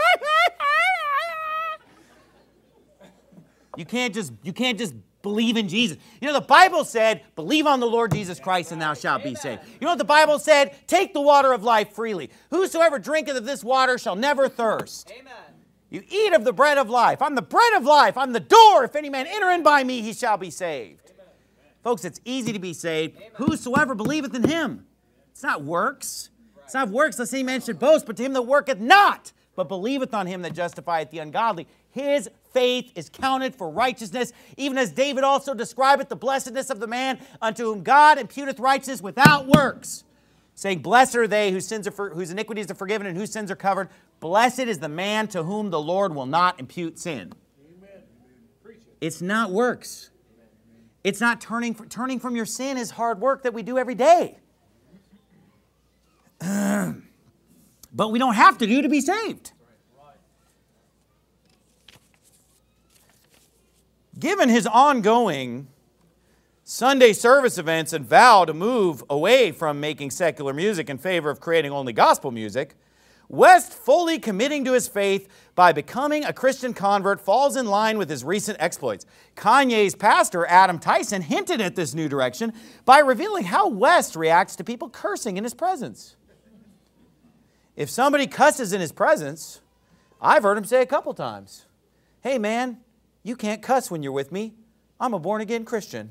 You can't just, you can't just believe in Jesus. You know, the Bible said, believe on the Lord Jesus Christ and thou shalt be saved. You know what the Bible said? Take the water of life freely. Whosoever drinketh of this water shall never thirst. Amen. You eat of the bread of life. I'm the bread of life. I'm the door. If any man enter in by me, he shall be saved. Amen. Folks, it's easy to be saved. Amen. Whosoever believeth in Him. It's not works. It's not of works, lest any man should boast, but to him that worketh not, but believeth on him that justifieth the ungodly. His faith is counted for righteousness, even as David also describeth the blessedness of the man unto whom God imputeth righteousness without works, saying, blessed are they whose sins are for, whose iniquities are forgiven and whose sins are covered. Blessed is the man to whom the Lord will not impute sin. Amen. It's not works. It's not turning, turning from your sin is hard work that we do every day. But we don't have to do to be saved. Given his ongoing Sunday service events and vow to move away from making secular music in favor of creating only gospel music, West fully committing to his faith by becoming a Christian convert falls in line with his recent exploits. Kanye's pastor, Adam Tyson, hinted at this new direction by revealing how West reacts to people cursing in his presence. If somebody cusses in his presence, I've heard him say a couple times, hey man, you can't cuss when you're with me. I'm a born-again Christian.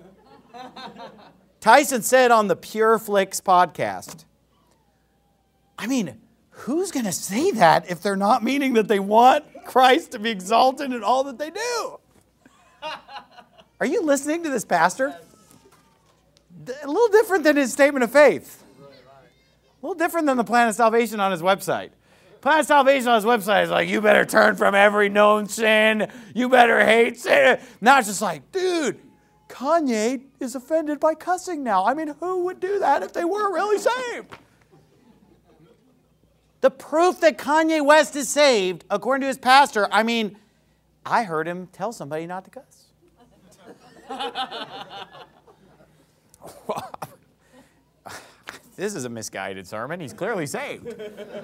Tyson said on the Pure Flix podcast, I mean, who's going to say that if they're not meaning that they want Christ to be exalted in all that they do? Are you listening to this pastor? A little different than his statement of faith. A little different than the plan of salvation on his website. Plan of salvation on his website is like, you better turn from every known sin. You better hate sin. Now it's just like, dude, Kanye is offended by cussing now. I mean, who would do that if they were really saved? The proof that Kanye West is saved, according to his pastor, I mean, I heard him tell somebody not to cuss. This is a misguided sermon. He's clearly saved.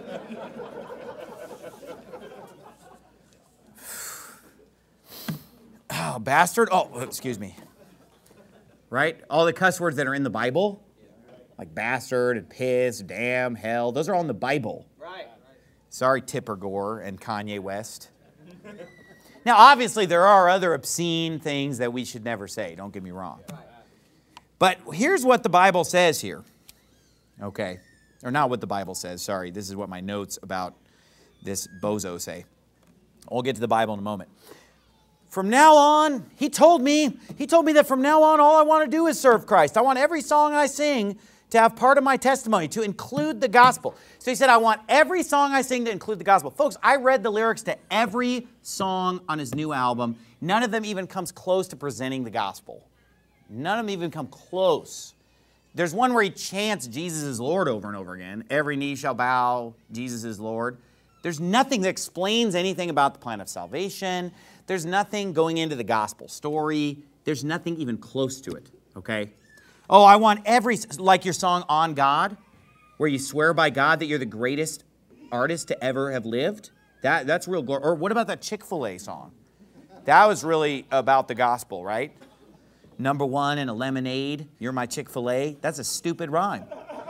Oh, bastard. Oh, excuse me. Right? All the cuss words that are in the Bible, like bastard and piss, damn, hell, those are all in the Bible. Right. Sorry, Tipper Gore and Kanye West. Now, obviously, there are other obscene things that we should never say. Don't get me wrong. But here's what the Bible says here. Okay. Or not what the Bible says. Sorry. This is what my notes about this bozo say. I'll get to the Bible in a moment. From now on, he told me, he told me that from now on, all I want to do is serve Christ. I want every song I sing to have part of my testimony, to include the gospel. So he said, I want every song I sing to include the gospel. Folks, I read the lyrics to every song on his new album. None of them even comes close to presenting the gospel. None of them even come close. There's one where he chants Jesus is Lord over and over again. Every knee shall bow, Jesus is Lord. There's nothing that explains anything about the plan of salvation. There's nothing going into the gospel story. There's nothing even close to it, okay? Oh, I want every, like your song On God, where you swear by God that you're the greatest artist to ever have lived. That, that's real glory. Or what about that Chick-fil-A song? That was really about the gospel, right? Number one in a lemonade, you're my Chick-fil-A. That's a stupid rhyme.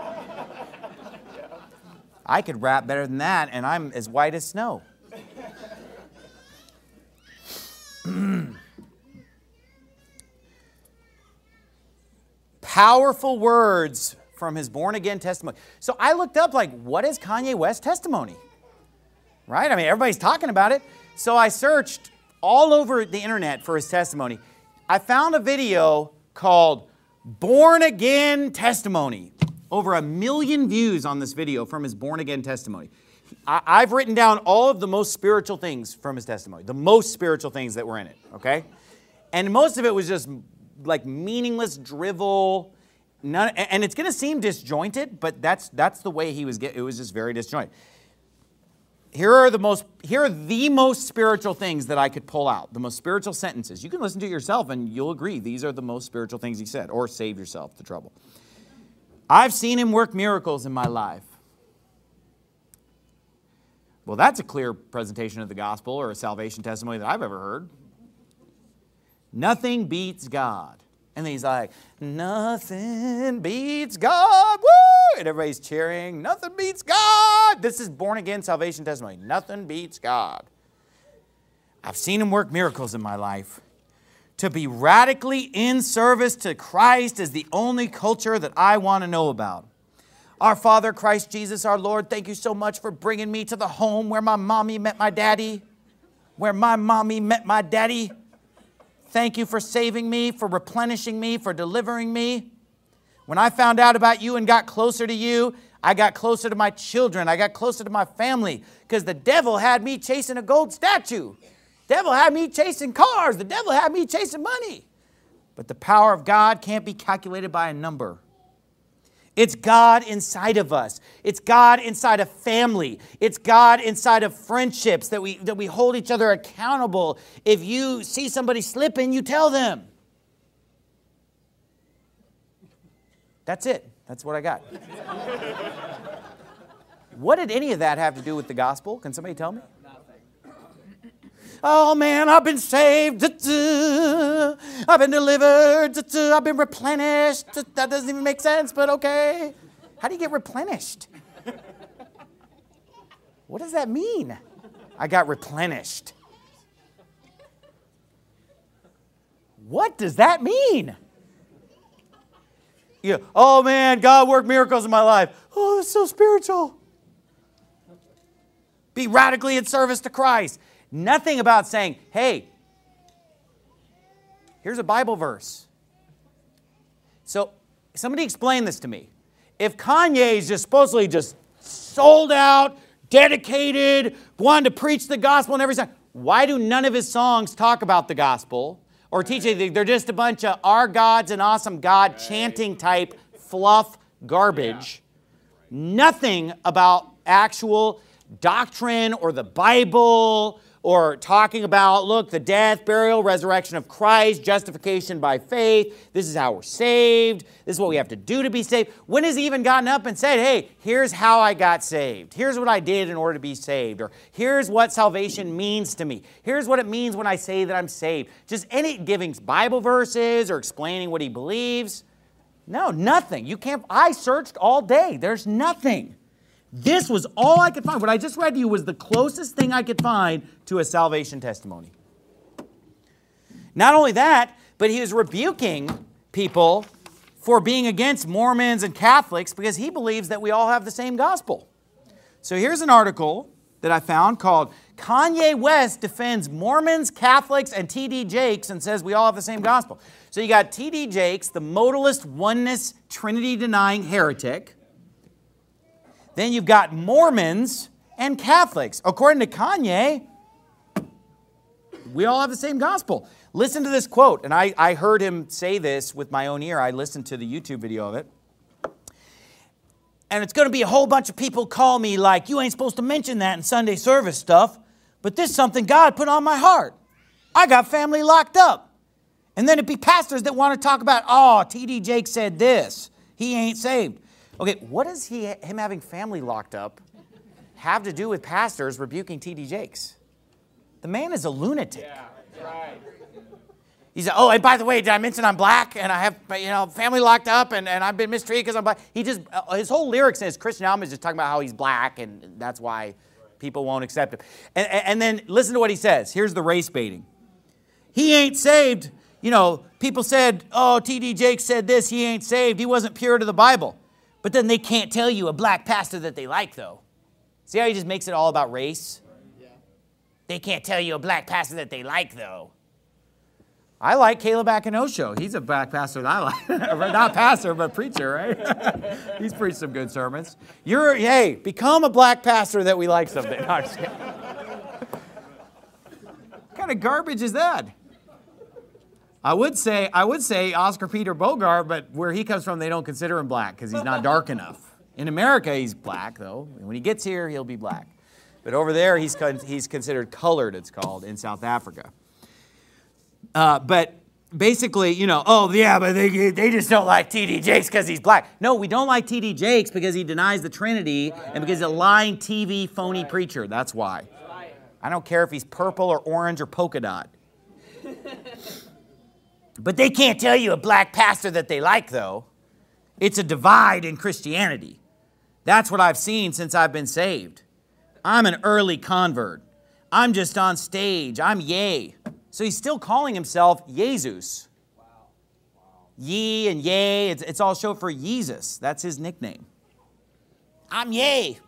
I could rap better than that, and I'm as white as snow. Powerful words from his born-again testimony. So I looked up, like, what is Kanye West's testimony? Right? I mean, everybody's talking about it. So I searched all over the internet for his testimony. I found a video called Born Again Testimony. Over a million views on this video from his Born Again testimony. I, I've written down all of the most spiritual things from his testimony. The most spiritual things that were in it, okay? And most of it was just like meaningless drivel. None, and it's going to seem disjointed, but that's, that's the way he was getting. It was just very disjointed. Here are the most, here are the most spiritual things that I could pull out. The most spiritual sentences. You can listen to it yourself and you'll agree. These are the most spiritual things he said. Or save yourself the trouble. I've seen him work miracles in my life. Well, that's a clear presentation of the gospel or a salvation testimony that I've ever heard. Nothing beats God. And then he's like, nothing beats God. Woo! And everybody's cheering. Nothing beats God. This is born again salvation testimony. Nothing beats God. I've seen him work miracles in my life. To be radically in service to Christ is the only culture that I want to know about. Our Father, Christ Jesus, our Lord, thank you so much for bringing me to the home where my mommy met my daddy, where my mommy met my daddy. Thank you for saving me, for replenishing me, for delivering me. When I found out about you and got closer to you, I got closer to my children. I got closer to my family because the devil had me chasing a gold statue. The devil had me chasing cars. The devil had me chasing money. But the power of God can't be calculated by a number. It's God inside of us. It's God inside of family. It's God inside of friendships that we, that we hold each other accountable. If you see somebody slipping, you tell them. That's it. That's what I got. What did any of that have to do with the gospel? Can somebody tell me? Oh man, I've been saved. I've been delivered. I've been replenished. That doesn't even make sense, but okay. How do you get replenished? What does that mean? I got replenished. What does that mean? Yeah. Oh man, God worked miracles in my life. Oh, that's so spiritual. Be radically in service to Christ. Nothing about saying, hey, here's a Bible verse. So somebody explain this to me. If Kanye is just supposedly just sold out, dedicated, wanted to preach the gospel and everything, why do none of his songs talk about the gospel or teach anything? They're just a bunch of our God's an awesome God chanting type fluff garbage. Nothing about actual doctrine or the Bible or talking about, look, the death, burial, resurrection of Christ, justification by faith. This is how we're saved. This is what we have to do to be saved. When has he even gotten up and said, hey, here's how I got saved. Here's what I did in order to be saved. Or here's what salvation means to me. Here's what it means when I say that I'm saved. Just any giving Bible verses or explaining what he believes. No, nothing. You can't. I searched all day. There's nothing. This was all I could find. What I just read to you was the closest thing I could find to a salvation testimony. Not only that, but he was rebuking people for being against Mormons and Catholics because he believes that we all have the same gospel. So here's an article that I found called Kanye West Defends Mormons, Catholics, and T D Jakes and Says We All Have the Same Gospel. So you got T D Jakes, the modalist, oneness, Trinity-denying heretic. Then you've got Mormons and Catholics. According to Kanye, we all have the same gospel. Listen to this quote, and I, I heard him say this with my own ear. I listened to the YouTube video of it. And it's going to be a whole bunch of people call me like, you ain't supposed to mention that in Sunday service stuff, but this is something God put on my heart. I got family locked up. And then it'd be pastors that want to talk about, oh, T D Jake said this. He ain't saved. Okay, what does he, him having family locked up have to do with pastors rebuking T D Jakes? The man is a lunatic. Yeah, right. He said, oh, and by the way, did I mention I'm black and I have, you know, family locked up and, and I've been mistreated because I'm black? He just, uh, his whole lyrics in his Christian album is just talking about how he's black and that's why people won't accept him. And, and then listen to what he says. Here's the race baiting. He ain't saved. You know, people said, oh, T D Jakes said this. He ain't saved. He wasn't pure to the Bible. But then they can't tell you a black pastor that they like, though. See how he just makes it all about race? Yeah. They can't tell you a black pastor that they like, though. I like Caleb Akinosho. He's a black pastor that I like. Not pastor, but preacher, right? He's preached some good sermons. You're, hey, become a black pastor that we like someday. No, I'm just kidding. What kind of garbage is that? I would say I would say Oscar Peter Bogart, but where he comes from, they don't consider him black because he's not dark enough. In America, he's black, though. When he gets here, he'll be black. But over there, he's con he's considered colored, it's called, in South Africa. Uh, but basically, you know, oh, yeah, but they, they just don't like T D Jakes because he's black. No, we don't like T D Jakes because he denies the Trinity and because he's a lying T V phony preacher. That's why. I don't care if he's purple or orange or polka dot. But they can't tell you a black pastor that they like, though. It's a divide in Christianity. That's what I've seen since I've been saved. I'm an early convert. I'm just on stage. I'm yay. So he's still calling himself Jesus. Wow. Wow. Ye and yay, it's, it's all short for Jesus. That's his nickname. I'm yay.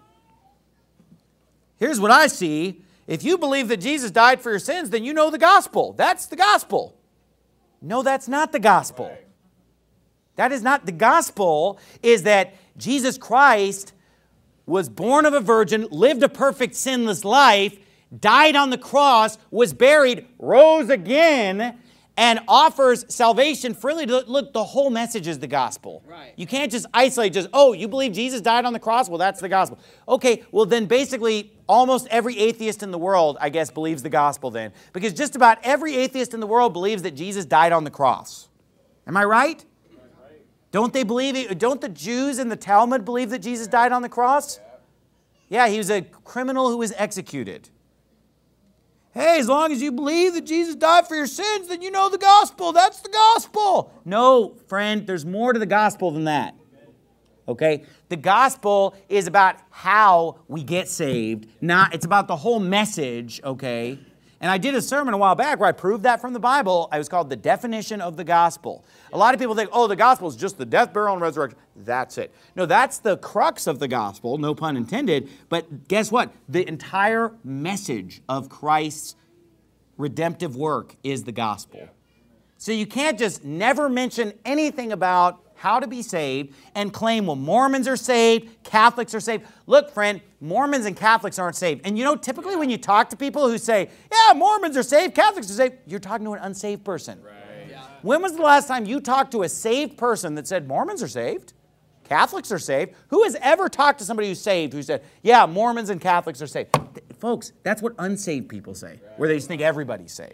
Here's what I see. If you believe that Jesus died for your sins, then you know the gospel. That's the gospel. No, that's not the gospel. Right. That is not the gospel, is that Jesus Christ was born of a virgin, lived a perfect sinless life, died on the cross, was buried, rose again, and offers salvation freely. Look, the whole message is the gospel. Right. You can't just isolate just, oh, you believe Jesus died on the cross? Well, that's the gospel. Okay, well then basically almost every atheist in the world, I guess, believes the gospel then. Because just about every atheist in the world believes that Jesus died on the cross. Am I right? Don't they believe it? Don't the Jews in the Talmud believe that Jesus died on the cross? Yeah, he was a criminal who was executed. Hey, as long as you believe that Jesus died for your sins, then you know the gospel. That's the gospel. No, friend, there's more to the gospel than that. Okay? The gospel is about how we get saved. Not, it's about the whole message, okay? And I did a sermon a while back where I proved that from the Bible. It was called The Definition of the Gospel. A lot of people think, oh, the gospel is just the death, burial, and resurrection. That's it. No, that's the crux of the gospel, no pun intended. But guess what? The entire message of Christ's redemptive work is the gospel. So you can't just never mention anything about how to be saved and claim, well, Mormons are saved, Catholics are saved. Look, friend, Mormons and Catholics aren't saved. And you know, typically when you talk to people who say, yeah, Mormons are saved, Catholics are saved, you're talking to an unsaved person. Right. Yeah. When was the last time you talked to a saved person that said, Mormons are saved, Catholics are saved? Who has ever talked to somebody who's saved who said, yeah, Mormons and Catholics are saved? Folks, that's what unsaved people say, where they just think everybody's saved.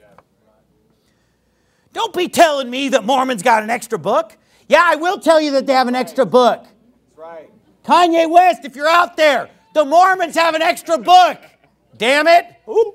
Don't be telling me that Mormons got an extra book. Yeah, I will tell you that they have an extra book. That's right. Kanye West, if you're out there, the Mormons have an extra book. Damn it. Ooh.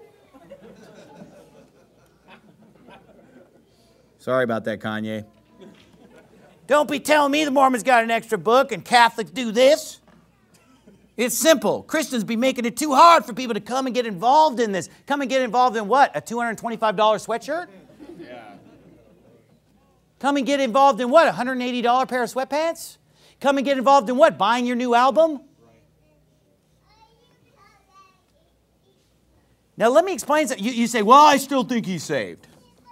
Sorry about that, Kanye. Don't be telling me the Mormons got an extra book and Catholics do this. It's simple. Christians be making it too hard for people to come and get involved in this. Come and get involved in what? A two hundred twenty-five dollar sweatshirt? Yeah. Come and get involved in what? A one hundred eighty dollar pair of sweatpants? Come and get involved in what? Buying your new album? Now let me explain something. You, you say, well, I still think he's saved.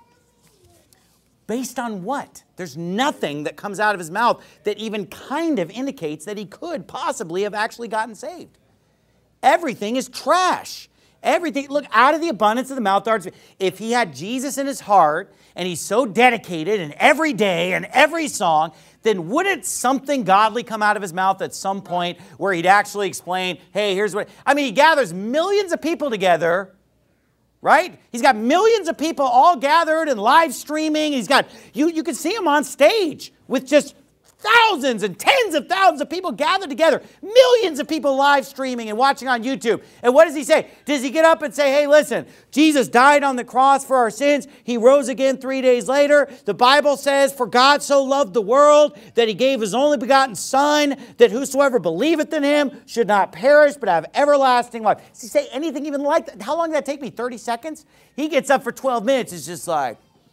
Based on what? There's nothing that comes out of his mouth that even kind of indicates that he could possibly have actually gotten saved. Everything is trash. Everything, look, out of the abundance of the mouth. If he had Jesus in his heart and he's so dedicated and every day and every song, then wouldn't something godly come out of his mouth at some point where he'd actually explain, hey, here's what, I mean, he gathers millions of people together, right? He's got millions of people all gathered and live streaming. He's got, you, you can see him on stage with just thousands and tens of thousands of people gathered together. Millions of people live streaming and watching on YouTube. And what does he say? Does he get up and say, hey, listen, Jesus died on the cross for our sins. He rose again three days later. The Bible says, for God so loved the world that he gave his only begotten Son, that whosoever believeth in him should not perish but have everlasting life. Does he say anything even like that? How long did that take me? thirty seconds? He gets up for twelve minutes. It's just like,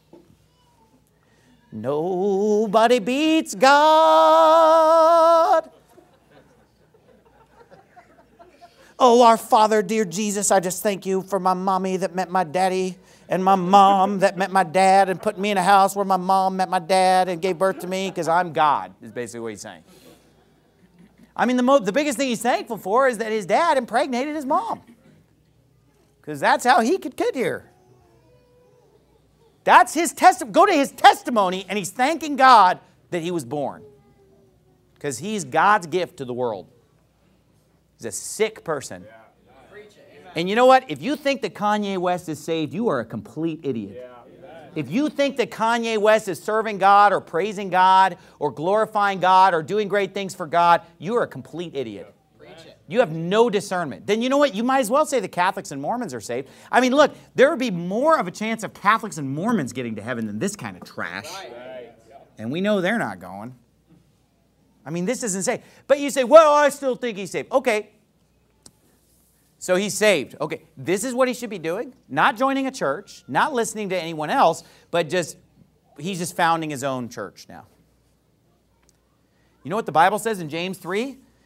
nobody beats God. Oh, our Father, dear Jesus, I just thank you for my mommy that met my daddy and my mom that met my dad and put me in a house where my mom met my dad and gave birth to me because I'm God, is basically what he's saying. I mean, the, mo the biggest thing he's thankful for is that his dad impregnated his mom because that's how he could get here. That's his testimony. Go to his testimony, and he's thanking God that he was born. Because he's God's gift to the world. He's a sick person. Yeah. And you know what? If you think that Kanye West is saved, you are a complete idiot. Yeah. If you think that Kanye West is serving God or praising God or glorifying God or doing great things for God, you are a complete idiot. You have no discernment. Then you know what? You might as well say the Catholics and Mormons are saved. I mean, look, there would be more of a chance of Catholics and Mormons getting to heaven than this kind of trash. Right. And we know they're not going. I mean, this is insane. But you say, well, I still think he's saved. Okay. So he's saved. Okay. This is what he should be doing. Not joining a church, not listening to anyone else, but just, he's just founding his own church now. You know what the Bible says in James three?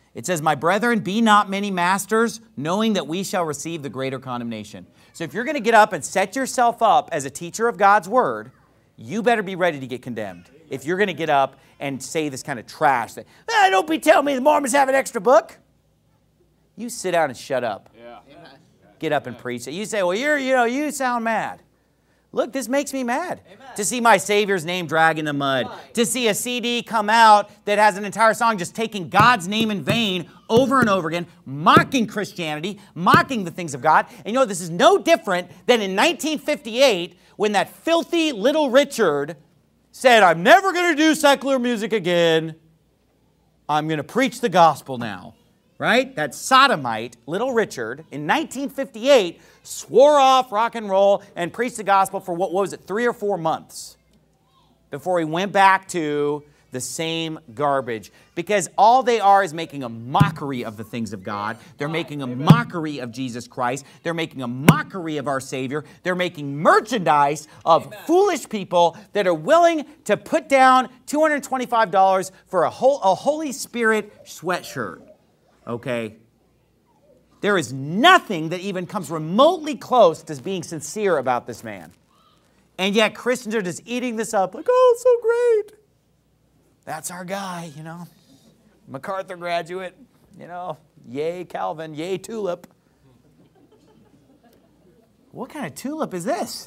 It says, my brethren, be not many masters, knowing that we shall receive the greater condemnation. So if you're going to get up and set yourself up as a teacher of God's word, you better be ready to get condemned. If you're going to get up and say this kind of trash, that, ah, don't be telling me the Mormons have an extra book. You sit down and shut up. Yeah. Get up and preach it. You say, well, you're, you know, you sound mad. Look, this makes me mad. Amen. To see my Savior's name drag in the mud. Right. To see a C D come out that has an entire song just taking God's name in vain over and over again, mocking Christianity, mocking the things of God. And you know, this is no different than in nineteen fifty-eight when that filthy Little Richard said, I'm never going to do secular music again. I'm going to preach the gospel now. Right? That sodomite, Little Richard, in nineteen fifty-eight, swore off rock and roll and preached the gospel for, what, what was it, three or four months before he went back to the same garbage. Because all they are is making a mockery of the things of God. They're making a mockery of Jesus Christ. They're making a mockery of our Savior. They're making merchandise of Amen. Foolish people that are willing to put down two hundred twenty-five dollars for a, whole, a Holy Spirit sweatshirt. Okay? There is nothing that even comes remotely close to being sincere about this man. And yet Christians are just eating this up like, oh, so great. That's our guy, you know. MacArthur graduate, you know. Yay, Calvin. Yay, tulip. What kind of tulip is this?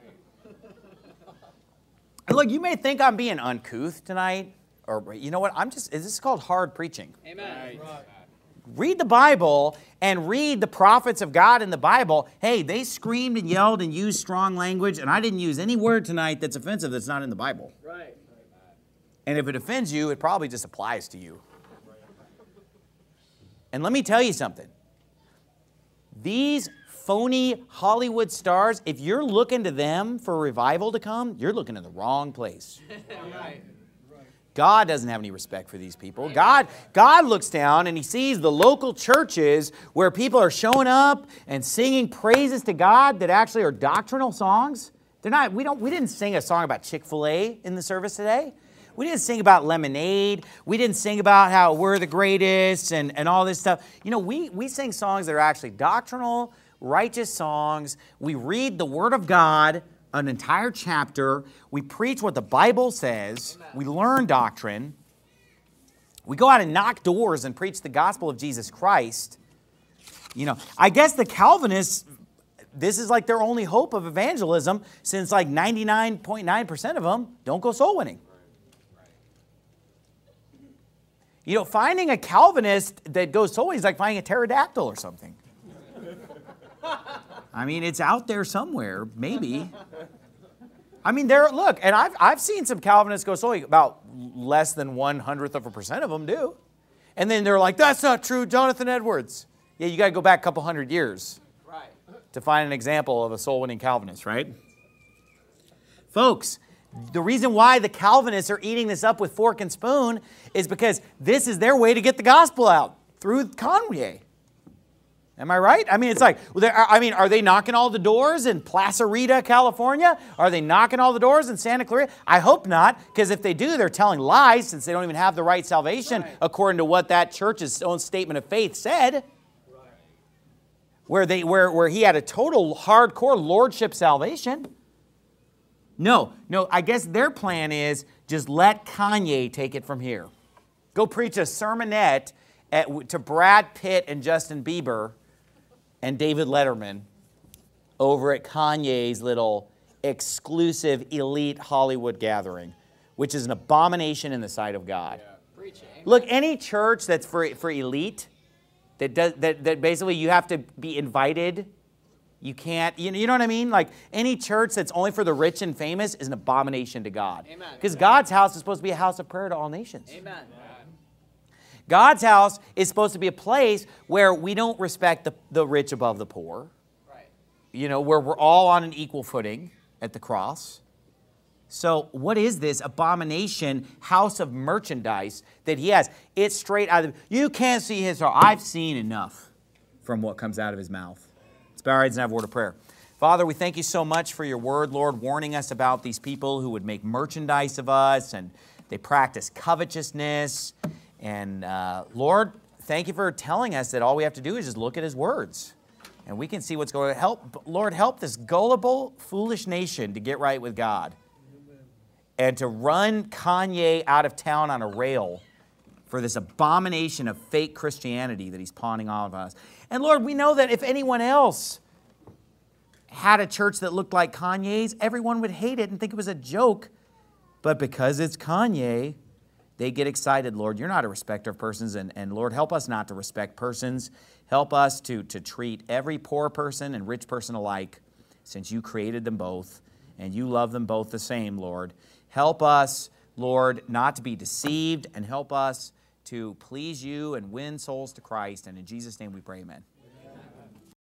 And look, you may think I'm being uncouth tonight. Or, you know what? I'm just, this is called hard preaching. Amen. Right. Read the Bible and read the prophets of God in the Bible. Hey, they screamed and yelled and used strong language, and I didn't use any word tonight that's offensive that's not in the Bible. Right. And if it offends you, it probably just applies to you. And let me tell you something. These phony Hollywood stars, if you're looking to them for revival to come, you're looking in the wrong place. Right. God doesn't have any respect for these people. God, God looks down and he sees the local churches where people are showing up and singing praises to God that actually are doctrinal songs. They're not, we don't, we didn't sing a song about Chick-fil-A in the service today. We didn't sing about lemonade. We didn't sing about how we're the greatest and, and all this stuff. You know, we, we sing songs that are actually doctrinal, righteous songs. We read the Word of God, an entire chapter. We preach what the Bible says. Amen. We learn doctrine. We go out and knock doors and preach the gospel of Jesus Christ. You know, I guess the Calvinists, this is like their only hope of evangelism, since like ninety-nine point nine percent of them don't go soul winning. You know, finding a Calvinist that goes soul winning is like finding a pterodactyl or something. I mean, it's out there somewhere, maybe. I mean, there. Look, and I've, I've seen some Calvinists go soul winning. About less than one hundredth of a percent of them do. And then they're like, that's not true, Jonathan Edwards. Yeah, you got to go back a couple hundred years right. to find an example of a soul-winning Calvinist, right? Folks, the reason why the Calvinists are eating this up with fork and spoon is because this is their way to get the gospel out, through Kanye. Am I right? I mean, it's like, I mean, are they knocking all the doors in Plaza Rita, California? Are they knocking all the doors in Santa Clarita? I hope not, because if they do, they're telling lies since they don't even have the right salvation right. according to what that church's own statement of faith said. Right. Where, they, where, where he had a total hardcore lordship salvation. No, no, I guess their plan is just let Kanye take it from here. Go preach a sermonette at, to Brad Pitt and Justin Bieber and David Letterman over at Kanye's little exclusive elite Hollywood gathering, which is an abomination in the sight of God. Yeah. Preaching. Look, any church that's for, for elite, that, does, that, that basically you have to be invited, you can't, you know, you know what I mean? Like any church that's only for the rich and famous is an abomination to God. Because God's house is supposed to be a house of prayer to all nations. Amen. God's house is supposed to be a place where we don't respect the, the rich above the poor. Right. You know, where we're all on an equal footing at the cross. So what is this abomination house of merchandise that he has? It's straight out of, you can't see his heart. I've seen enough from what comes out of his mouth. Let's bow our heads and have a word of prayer. Father, we thank you so much for your word, Lord, warning us about these people who would make merchandise of us and they practice covetousness. And uh, Lord, thank you for telling us that all we have to do is just look at his words. And we can see what's going to help. Lord, help this gullible, foolish nation to get right with God. And to run Kanye out of town on a rail for this abomination of fake Christianity that he's pawning all of us. And Lord, we know that if anyone else had a church that looked like Kanye's, everyone would hate it and think it was a joke. But because it's Kanye, they get excited. Lord, you're not a respecter of persons. And, and Lord, help us not to respect persons. Help us to, to treat every poor person and rich person alike, since you created them both and you love them both the same, Lord. Help us, Lord, not to be deceived, and help us to please you and win souls to Christ. And in Jesus' name we pray, amen.